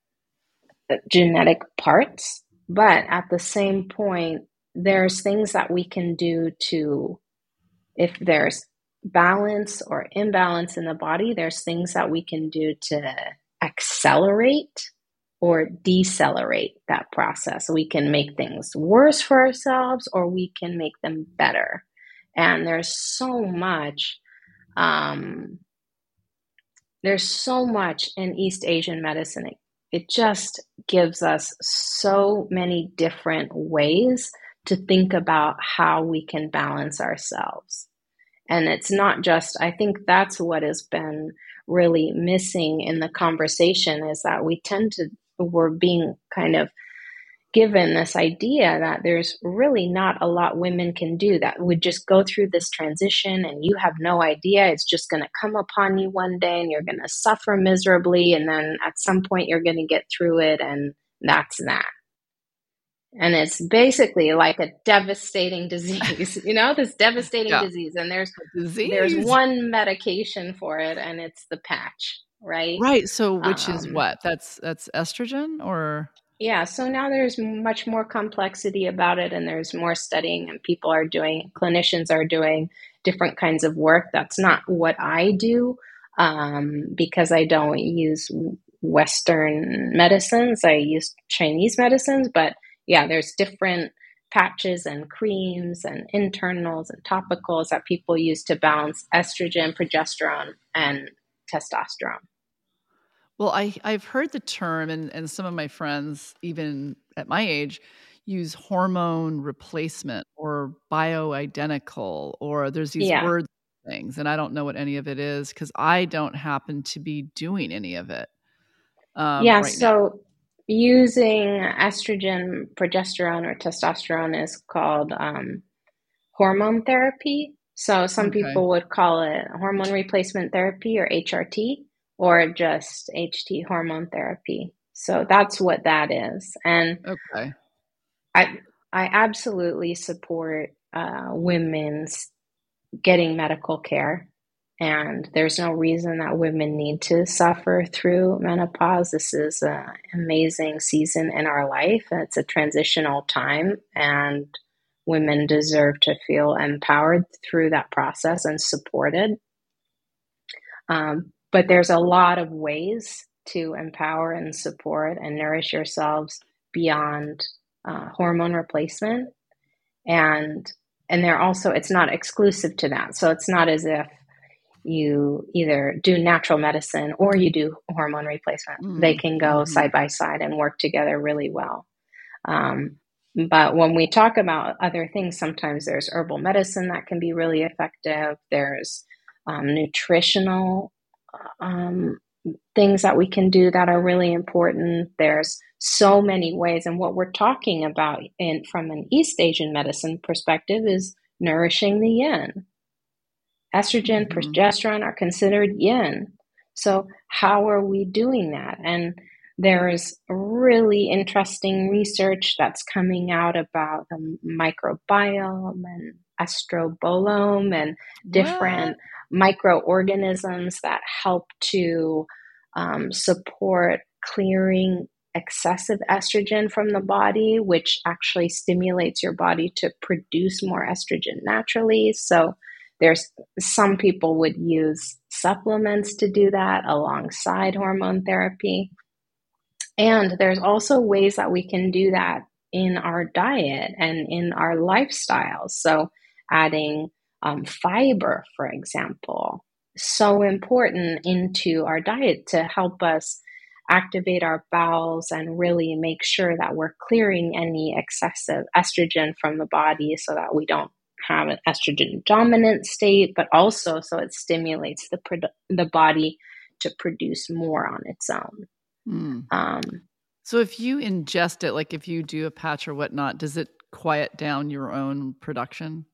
genetic parts. But at the same point, there's things that we can do to, if there's balance or imbalance in the body, there's things that we can do to accelerate or decelerate that process. We can make things worse for ourselves or we can make them better. And there's so much, um, there's so much in East Asian medicine. It, it just gives us so many different ways to think about how we can balance ourselves. And it's not just, I think that's what has been really missing in the conversation is that we tend to, we're being kind of given this idea that there's really not a lot women can do, that would just go through this transition and you have no idea. It's just going to come upon you one day and you're going to suffer miserably. And then at some point you're going to get through it. And that's that. And it's basically like a devastating disease, you know, this devastating yeah. disease. And there's disease. there's one medication for it, and it's the patch, right? Right. So which um, is what? That's that's estrogen or? Yeah. So now there's much more complexity about it, and there's more studying, and people are doing, clinicians are doing different kinds of work. That's not what I do um, because I don't use Western medicines. I use Chinese medicines, but yeah, there's different patches and creams and internals and topicals that people use to balance estrogen, progesterone, and testosterone. Well, I, I've heard the term, and, and some of my friends, even at my age, use hormone replacement or bioidentical, or there's these Yeah. words things, and I don't know what any of it is because I don't happen to be doing any of it um, Yeah, right now. so using estrogen, progesterone, or testosterone is called um, hormone therapy. So some Okay. people would call it hormone replacement therapy or H R T, or just H T, hormone therapy. So that's what that is. And Okay. I I absolutely support uh, women's getting medical care. And there's no reason that women need to suffer through menopause. This is an amazing season in our life. It's a transitional time, and women deserve to feel empowered through that process and supported. Um, but there's a lot of ways to empower and support and nourish yourselves beyond uh, hormone replacement. And and they're also, it's not exclusive to that. So it's not as if you either do natural medicine or you do hormone replacement. Mm, they can go mm-hmm. side by side and work together really well. Um, but when we talk about other things, sometimes there's herbal medicine that can be really effective. There's um, nutritional um, things that we can do that are really important. There's so many ways. And what we're talking about in from an East Asian medicine perspective is nourishing the yin. Estrogen, Mm-hmm. progesterone are considered yin. So how are we doing that? And there's really interesting research that's coming out about the microbiome and estrobolome and different What? microorganisms that help to um, support clearing excessive estrogen from the body, which actually stimulates your body to produce more estrogen naturally. So there's some people would use supplements to do that alongside hormone therapy. And there's also ways that we can do that in our diet and in our lifestyle. So adding um, fiber, for example, so important into our diet to help us activate our bowels and really make sure that we're clearing any excessive estrogen from the body so that we don't have an estrogen dominant state, but also so it stimulates the produ- the body to produce more on its own. Mm. Um, so if you ingest it, like if you do a patch or whatnot, does it quiet down your own production?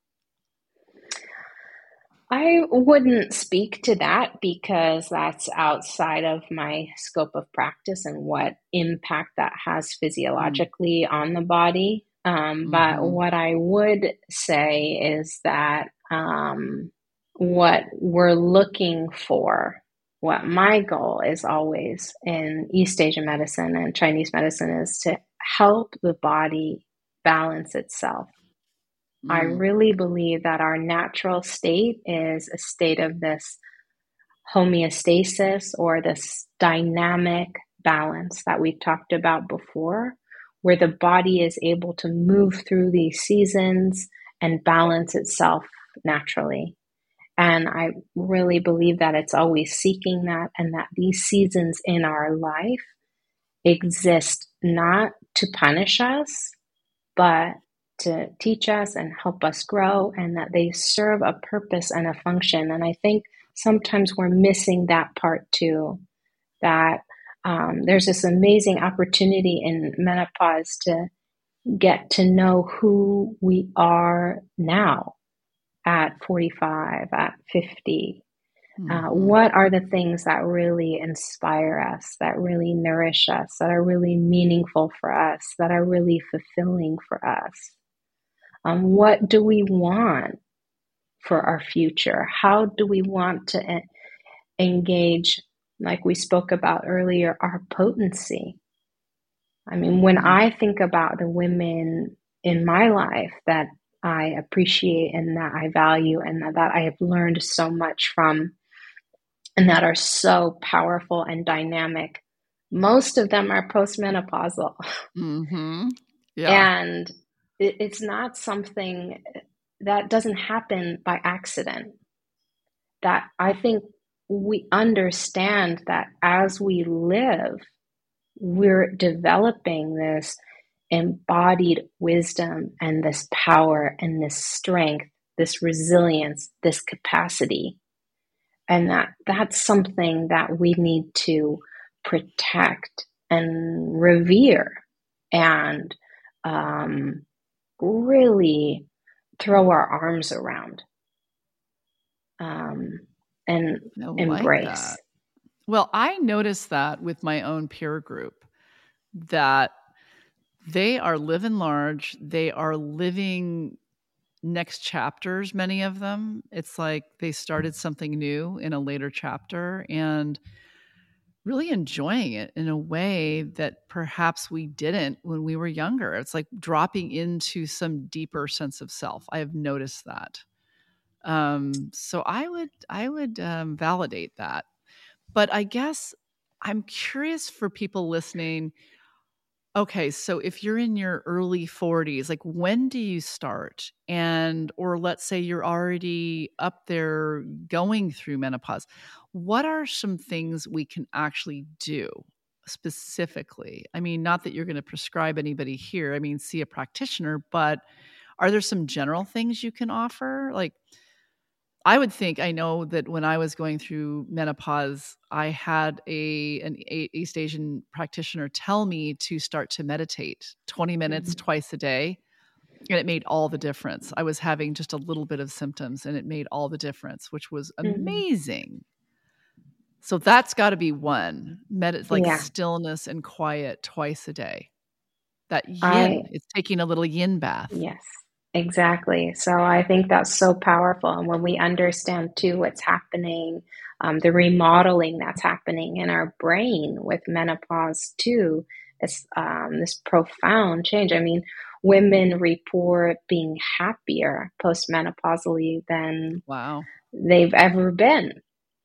I wouldn't speak to that because that's outside of my scope of practice and what impact that has physiologically mm. on the body. Um, but mm-hmm. what I would say is that um, what we're looking for, what my goal is always in East Asian medicine and Chinese medicine, is to help the body balance itself. Mm. I really believe that our natural state is a state of this homeostasis, or this dynamic balance that we've talked about before, where the body is able to move through these seasons and balance itself naturally. And I really believe that it's always seeking that, and that these seasons in our life exist not to punish us, but to teach us and help us grow, and that they serve a purpose and a function. And I think sometimes we're missing that part too, that um, there's this amazing opportunity in menopause to get to know who we are now at forty-five, at fifty. Mm-hmm. Uh, what are the things that really inspire us, that really nourish us, that are really meaningful for us, that are really fulfilling for us? Um, what do we want for our future? How do we want to en- engage, like we spoke about earlier, our potency? I mean, when mm-hmm. I think about the women in my life that I appreciate and that I value and that, that I have learned so much from, and that are so powerful and dynamic, most of them are postmenopausal. Mm-hmm. Yeah. And it, it's not something that doesn't happen by accident. That I think we understand that as we live, we're developing this embodied wisdom and this power and this strength, this resilience, this capacity. And that that's something that we need to protect and revere and um, really throw our arms around um, and I embrace. Like that. Well, I noticed that with my own peer group, that they are living large. They are living next chapters, many of them. It's like they started something new in a later chapter and really enjoying it in a way that perhaps we didn't when we were younger. It's like dropping into some deeper sense of self. I have noticed that. Um, so I would, I would um, validate that. But I guess I'm curious for people listening. Okay, so if you're in your early forties, like when do you start? And or let's say you're already up there going through menopause. What are some things we can actually do specifically? I mean, not that you're going to prescribe anybody here. I mean, see a practitioner, but are there some general things you can offer? Like I would think, I know that when I was going through menopause, I had a an East Asian practitioner tell me to start to meditate twenty minutes Mm-hmm. twice a day. And it made all the difference. I was having just a little bit of symptoms and it made all the difference, which was amazing. Mm-hmm. So that's got to be one. Med- like yeah. stillness and quiet twice a day. That yin, I, it's taking a little yin bath. Yes. Exactly. So I think that's so powerful. And when we understand too what's happening, um, the remodeling that's happening in our brain with menopause too, is um, this profound change. I mean, women report being happier postmenopausally than wow. they've ever been.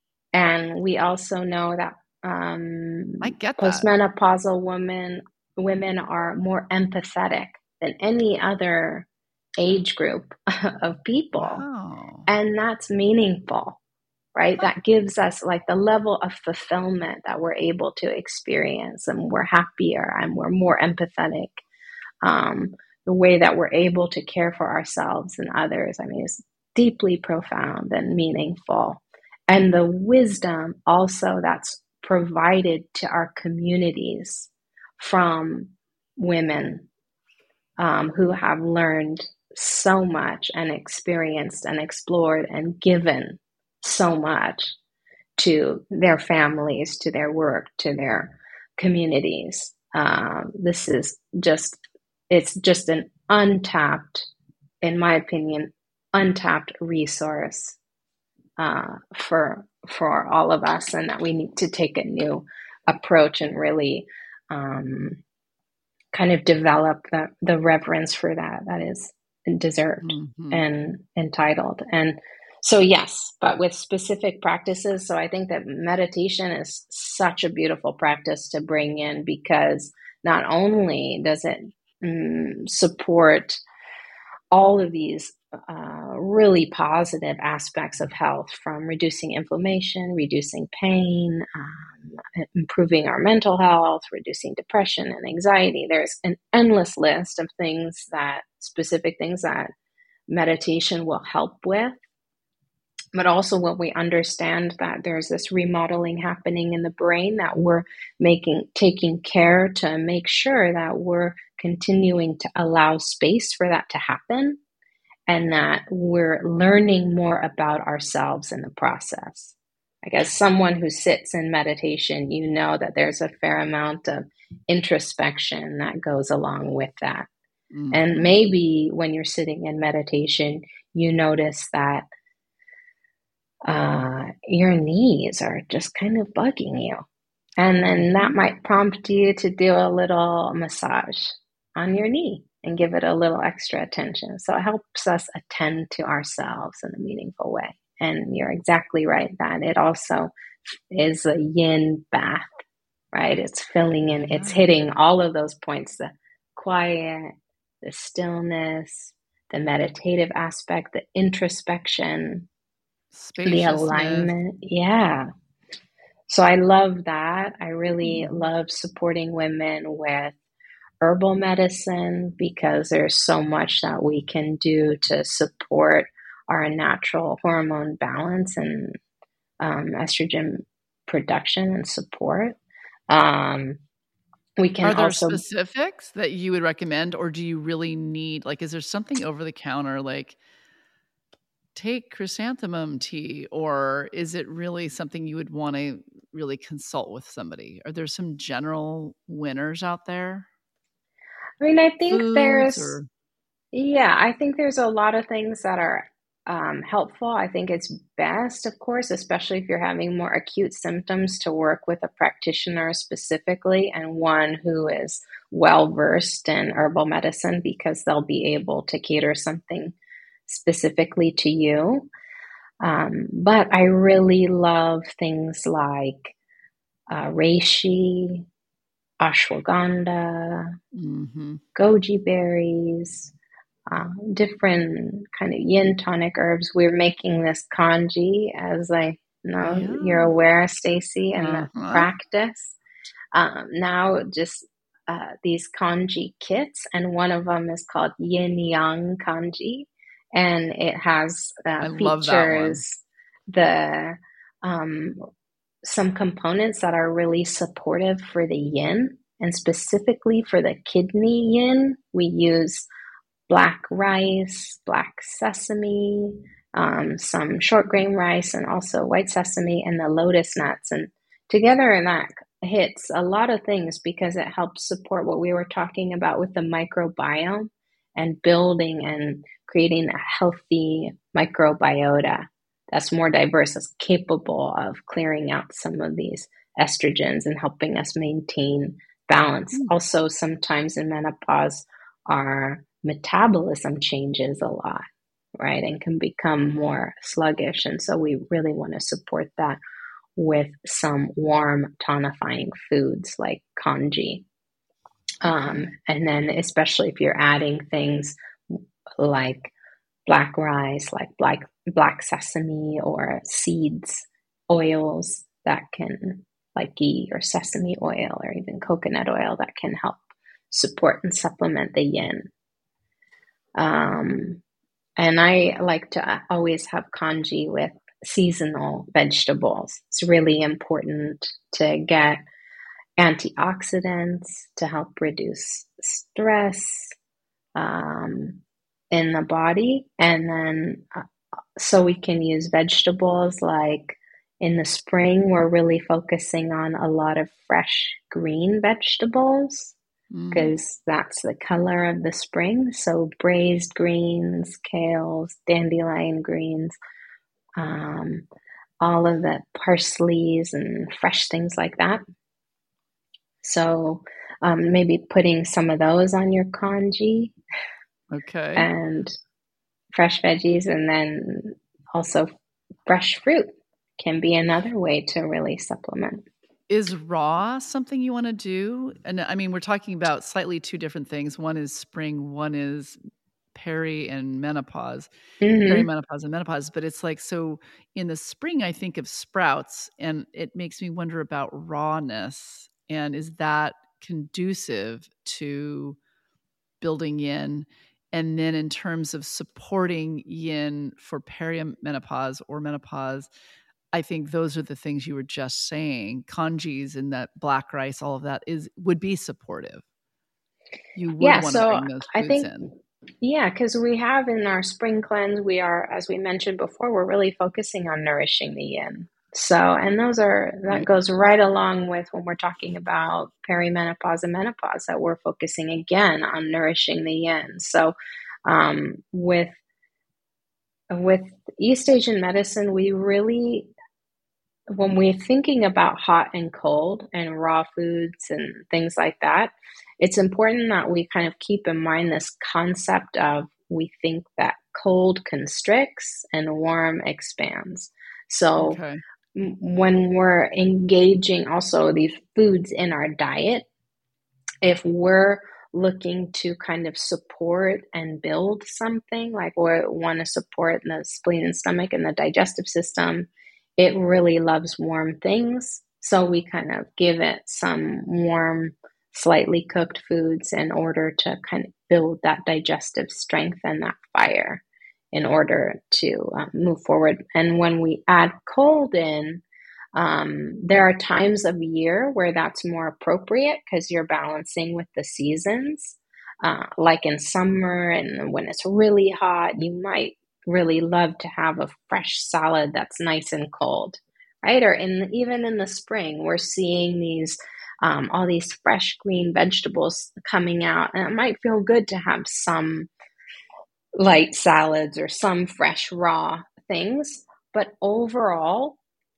And we also know that um, I get postmenopausal women women are more empathetic than any other age group of people. Wow. And that's meaningful, right? That gives us like the level of fulfillment that we're able to experience, and we're happier and we're more empathetic. Um, the way that we're able to care for ourselves and others, I mean, is deeply profound and meaningful. And the wisdom also that's provided to our communities from women um, who have learned so much and experienced and explored and given so much to their families, to their work, to their communities. Um, this is just, it's just an untapped, in my opinion, untapped resource uh, for for all of us, and that we need to take a new approach and really um, kind of develop the, the reverence for that that is deserved mm-hmm. and entitled. And so, yes, but with specific practices. So I think that meditation is such a beautiful practice to bring in, because not only does it um, support all of these uh, really positive aspects of health, from reducing inflammation, reducing pain, um, improving our mental health, reducing depression and anxiety. There's an endless list of things that, specific things that meditation will help with. But also when we understand that there's this remodeling happening in the brain, that we're making, taking care to make sure that we're continuing to allow space for that to happen, and that we're learning more about ourselves in the process. I guess someone who sits in meditation, you know that there's a fair amount of introspection that goes along with that. Mm-hmm. And maybe when you're sitting in meditation, you notice that uh, your knees are just kind of bugging you. And then that might prompt you to do a little massage on your knee and give it a little extra attention. So it helps us attend to ourselves in a meaningful way. And you're exactly right that it also is a yin bath, right? It's filling in, it's hitting all of those points, the quiet, the stillness, the meditative aspect, the introspection, the alignment. Yeah. So I love that. I really love supporting women with herbal medicine, because there's so much that we can do to support our natural hormone balance and um, estrogen production and support. Um, we can Are there also specifics that you would recommend, or do you really need, like, is there something over the counter, like take chrysanthemum tea, or is it really something you would want to really consult with somebody? Are there some general winners out there? I mean, I think Foods there's, or yeah, I think there's a lot of things that are um, helpful. I think it's best, of course, especially if you're having more acute symptoms, to work with a practitioner specifically, and one who is well versed in herbal medicine, because they'll be able to cater something specifically to you. Um, but I really love things like uh, reishi, ashwagandha, mm-hmm. goji berries, uh, different kind of yin tonic herbs. We're making this kanji, as I know you're Yeah. aware, Stacy, and the Uh-huh. practice. Um, now, just uh, these kanji kits, and one of them is called Yin Yang Kanji, and it has uh, I love that one. features the um, some components that are really supportive for the yin, and specifically for the kidney yin. We use black rice, black sesame, um, some short grain rice, and also white sesame, and the lotus nuts. And together, and that hits a lot of things, because it helps support what we were talking about with the microbiome and building and creating a healthy microbiota that's more diverse, that's capable of clearing out some of these estrogens and helping us maintain balance. Mm. Also, sometimes in menopause, our metabolism changes a lot, right? And can become more sluggish. And so we really want to support that with some warm tonifying foods like kanji. Um, Okay. and then especially if you're adding things like black rice, like black, black sesame, or seeds, oils that can, like ghee or sesame oil or even coconut oil, that can help support and supplement the yin. Um, and I like to always have kanji with seasonal vegetables. It's really important to get antioxidants to help reduce stress um, in the body. And then, uh, so we can use vegetables like in the spring, we're really focusing on a lot of fresh green vegetables, Mm. because that's the color of the spring. So braised greens, kales, dandelion greens, um, all of the parsleys and fresh things like that. So um, maybe putting some of those on your kanji, Okay. and fresh veggies, and then also fresh fruit can be another way to really supplement. Is raw something you want to do? And I mean, we're talking about slightly two different things. One is spring, one is peri and menopause, Mm-hmm. perimenopause and menopause. But it's like, so in the spring, I think of sprouts, and it makes me wonder about rawness. And is that conducive to building yin? And then in terms of supporting yin for perimenopause or menopause, I think those are the things you were just saying. Kanjis and that black rice, all of that is would be supportive. You would Yeah, want to so bring those I foods think, in. yeah, because we have in our spring cleanse, we are, as we mentioned before, we're really focusing on nourishing the yin. So, and those are, that Right. goes right along with when we're talking about perimenopause and menopause, that we're focusing again on nourishing the yin. So, um, with with East Asian medicine, we really, when we're thinking about hot and cold and raw foods and things like that, it's important that we kind of keep in mind this concept of, we think that cold constricts and warm expands. So Okay. when we're engaging also these foods in our diet, if we're looking to kind of support and build something, like we want to support the spleen and stomach and the digestive system, it really loves warm things. So we kind of give it some warm slightly cooked foods in order to kind of build that digestive strength and that fire in order to uh, move forward. And when we add cold in, um, there are times of year where that's more appropriate because you're balancing with the seasons. Uh, like in summer and when it's really hot, you might really love to have a fresh salad that's nice and cold, right? Or in even in the spring, we're seeing these um, all these fresh green vegetables coming out, and it might feel good to have some light salads or some fresh raw things. But overall,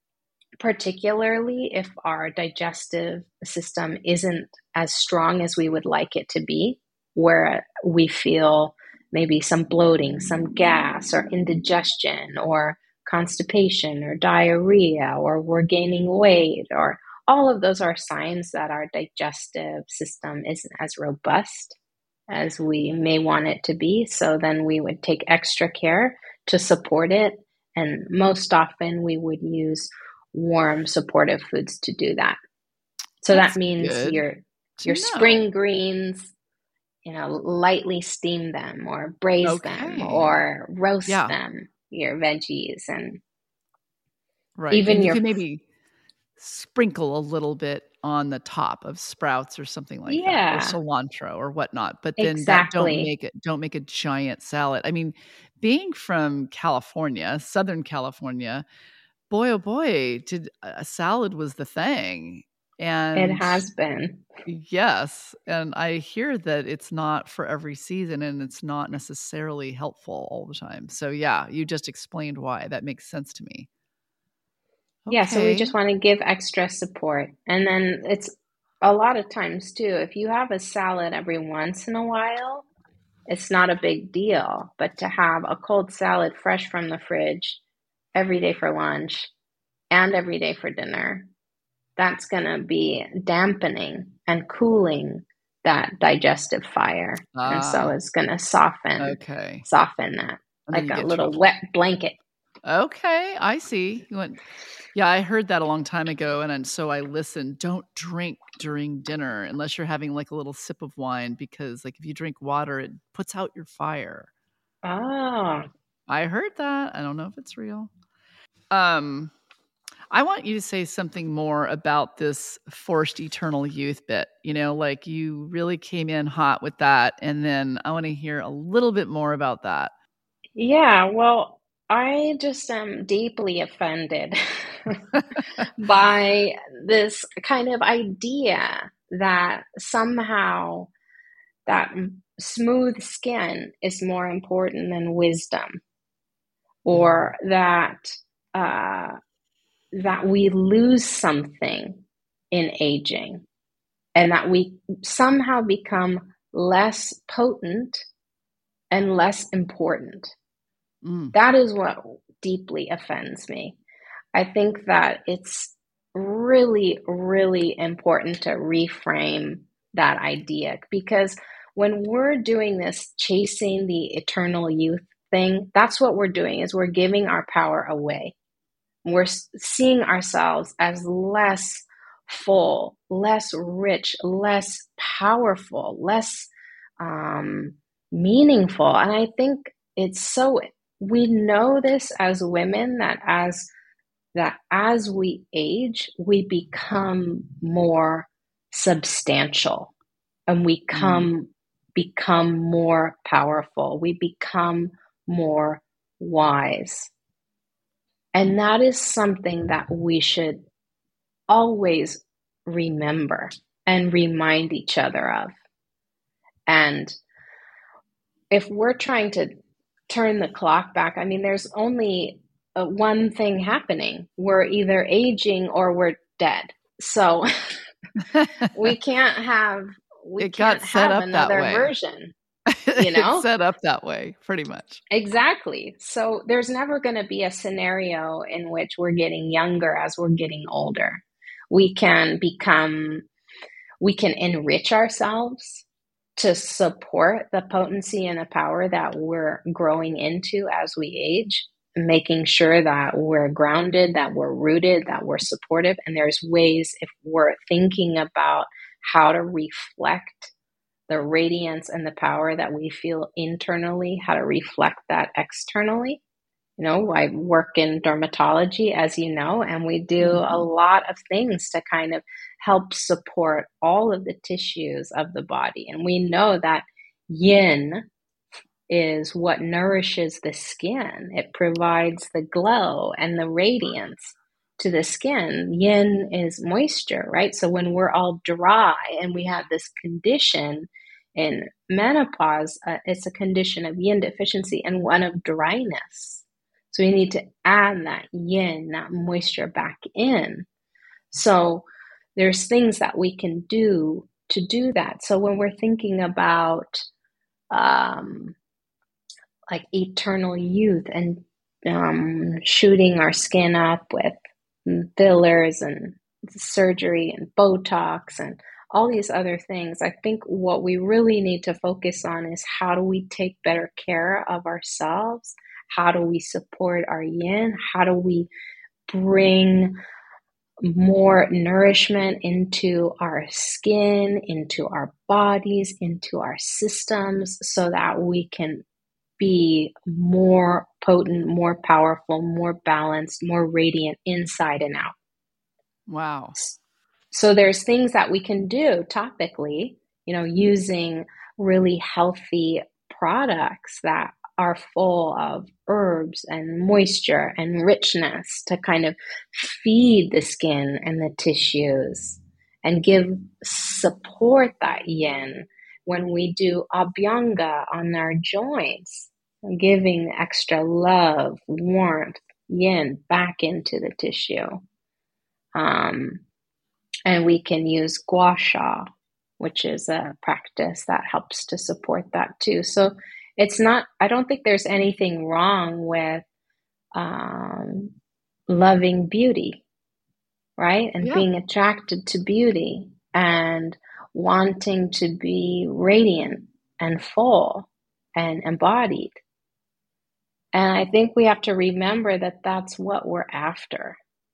particularly if our digestive system isn't as strong as we would like it to be, where we feel maybe some bloating, some gas or indigestion or constipation or diarrhea, or we're gaining weight, or all of those are signs that our digestive system isn't as robust as we may want it to be. So then we would take extra care to support it. And most often we would use warm, supportive foods to do that. So That's that means good your to your know. spring greens, you know, lightly steam them or braise them Okay. or roast Yeah. them, your veggies, and Right. even And you your can maybe sprinkle a little bit on the top of sprouts or something like that, or yeah, cilantro or whatnot. But then that don't exactly. make it don't make a giant salad. I mean, being from California, Southern California, boy, oh boy, did a salad was the thing. It And has been. yes, and I hear that it's not for every season and it's not necessarily helpful all the time. So yeah, you just explained why. That makes sense to me. Yeah, so we just Okay. want to give extra support. And then it's a lot of times too, if you have a salad every once in a while, it's not a big deal. But to have a cold salad fresh from the fridge every day for lunch and every day for dinner, that's going to be dampening and cooling that digestive fire. And so Ah, it's going to soften, okay. soften that And then like you a get little trouble. wet blanket. Okay, I see. You went, yeah, I heard that a long time ago, and, and so I listened. Don't drink during dinner unless you're having like a little sip of wine, because like if you drink water, it puts out your fire. Oh, I heard that. I don't know if it's real. Um, I want you to say something more about this forced eternal youth bit. You know, like you really came in hot with that, and then I want to hear a little bit more about that. yeah. Well, I just am deeply offended by this kind of idea that somehow that m- smooth skin is more important than wisdom, Mm, or that uh, that we lose something in aging, and that we somehow become less potent and less important. mm, That is what deeply offends me. I think that it's really, really important to reframe that idea, because when we're doing this chasing the eternal youth thing, that's what we're doing, is we're giving our power away. We're seeing ourselves as less full, less rich, less powerful, less um, meaningful. And I think it's so, we know this as women, that as that as we age, we become more substantial, and we mm. come become more powerful. We become more wise. And that is something that we should always remember and remind each other of. And if we're trying to turn the clock back, I mean, there's only uh, one thing happening. We're either aging or we're dead. So we can't have we It got can't set have up that another way. version, you It's know? set up that way, pretty much. Exactly. So there's never going to be a scenario in which we're getting younger as we're getting older. We can become, we can enrich ourselves to support the potency and the power that we're growing into as we age, making sure that we're grounded, that we're rooted, that we're supportive. And there's ways, if we're thinking about how to reflect the radiance and the power that we feel internally, how to reflect that externally. You know, I work in dermatology, as you know, and we do mm-hmm. a lot of things to kind of help support all of the tissues of the body. And we know that yin is what nourishes the skin. It provides the glow and the radiance to the skin. Yin is moisture, right? So when we're all dry and we have this condition in menopause, uh, it's a condition of yin deficiency and one of dryness. So we need to add that yin, that moisture back in. So there's things that we can do to do that. So when we're thinking about um, like eternal youth and um, shooting our skin up with fillers and surgery and Botox and all these other things, I think what we really need to focus on is how do we take better care of ourselves? How do we support our yin? How do we bring more nourishment into our skin, into our bodies, into our systems, so that we can be more potent, more powerful, more balanced, more radiant inside and out. Wow. So there's things that we can do topically, you know, using really healthy products that are full of herbs and moisture and richness to kind of feed the skin and the tissues and give support that yin when we do abhyanga on our joints, giving extra love, warmth, yin back into the tissue. Um, and we can use gua sha, which is a practice that helps to support that too. So it's not, I don't think there's anything wrong with um, loving beauty, right? And yeah. being attracted to beauty and wanting to be radiant and full and embodied. And I think we have to remember that that's what we're after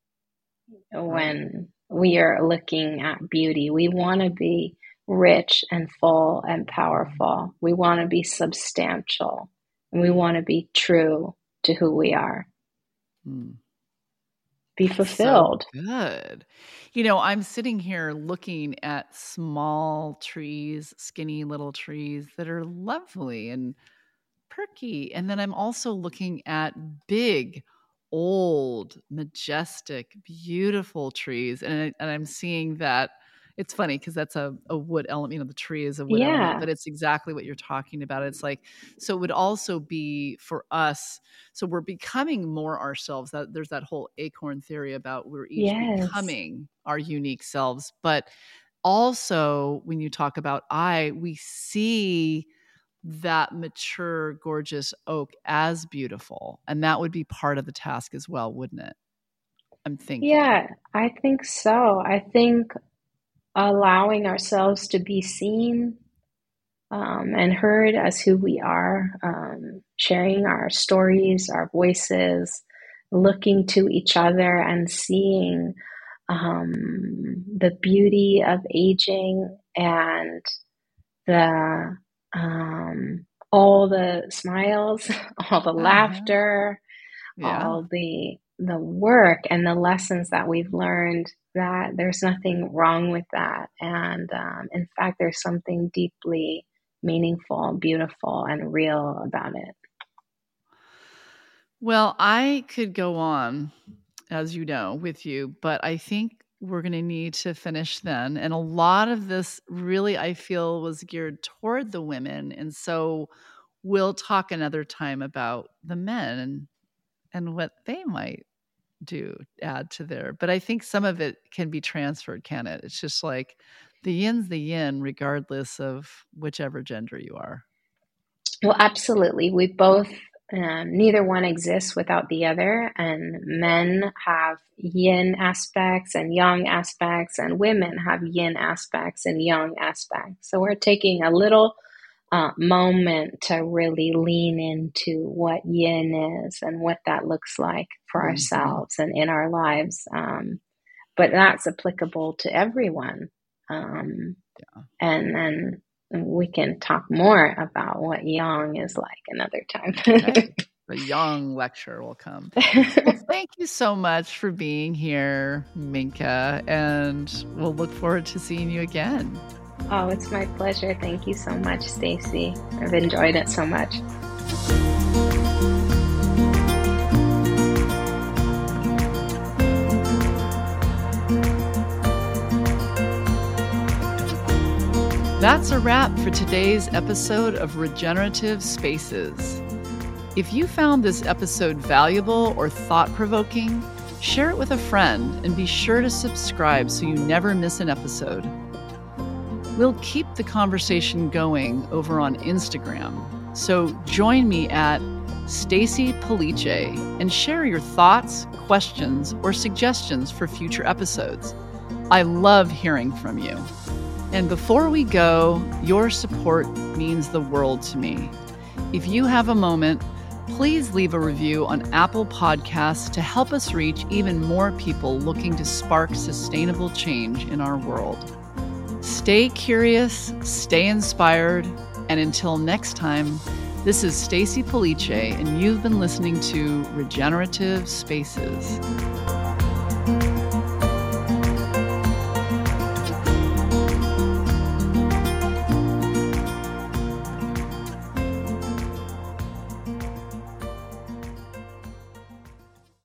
when we are looking at beauty. We want to be rich and full and powerful. We want to be substantial, and we want to be true to who we are. Hmm. Be fulfilled. So good. You know, I'm sitting here looking at small trees, skinny little trees that are lovely and perky. And then I'm also looking at big, old, majestic, beautiful trees. And, I, and I'm seeing that it's funny because that's a, a wood element, you know, the tree is a wood yeah. element, but it's exactly what you're talking about. It's like, so it would also be for us. So we're becoming more ourselves. That there's that whole acorn theory about we're each yes. becoming our unique selves. But also when you talk about I, we see that mature, gorgeous oak as beautiful. And that would be part of the task as well, wouldn't it? I'm thinking. Yeah, I think so. I think allowing ourselves to be seen um, and heard as who we are, um, sharing our stories, our voices, looking to each other and seeing um, the beauty of aging and the um, all the smiles, all the uh-huh. laughter, yeah. all the the work and the lessons that we've learned, that there's nothing wrong with that. And um, in fact, there's something deeply meaningful, beautiful, and real about it. Well, I could go on, as you know, with you, but I think we're going to need to finish then. And a lot of this really, I feel, was geared toward the women. And so we'll talk another time about the men and, and what they might do, add to their, but I think some of it can be transferred, can it? It's just like the yin's the yin, regardless of whichever gender you are. Well, absolutely. We both, um, neither one exists without the other, and men have yin aspects and yang aspects, and women have yin aspects and yang aspects. So we're taking a little uh, moment to really lean into what yin is and what that looks like for mm-hmm. ourselves and in our lives. Um, but that's applicable to everyone. Um, Yeah. and then we can talk more about what yang is like another time. Okay. The yang lecture will come. Well, thank you so much for being here, Minka, and we'll look forward to seeing you again. Oh, it's my pleasure. Thank you so much, Stacy. I've enjoyed it so much. That's a wrap for today's episode of Regenerative Spaces. If you found this episode valuable or thought-provoking, share it with a friend and be sure to subscribe so you never miss an episode. We'll keep the conversation going over on Instagram, so join me at Stacy Police and share your thoughts, questions, or suggestions for future episodes. I love hearing from you. And before we go, your support means the world to me. If you have a moment, please leave a review on Apple Podcasts to help us reach even more people looking to spark sustainable change in our world. Stay curious, stay inspired, and until next time, this is Stacy Police, and you've been listening to Regenerative Spaces.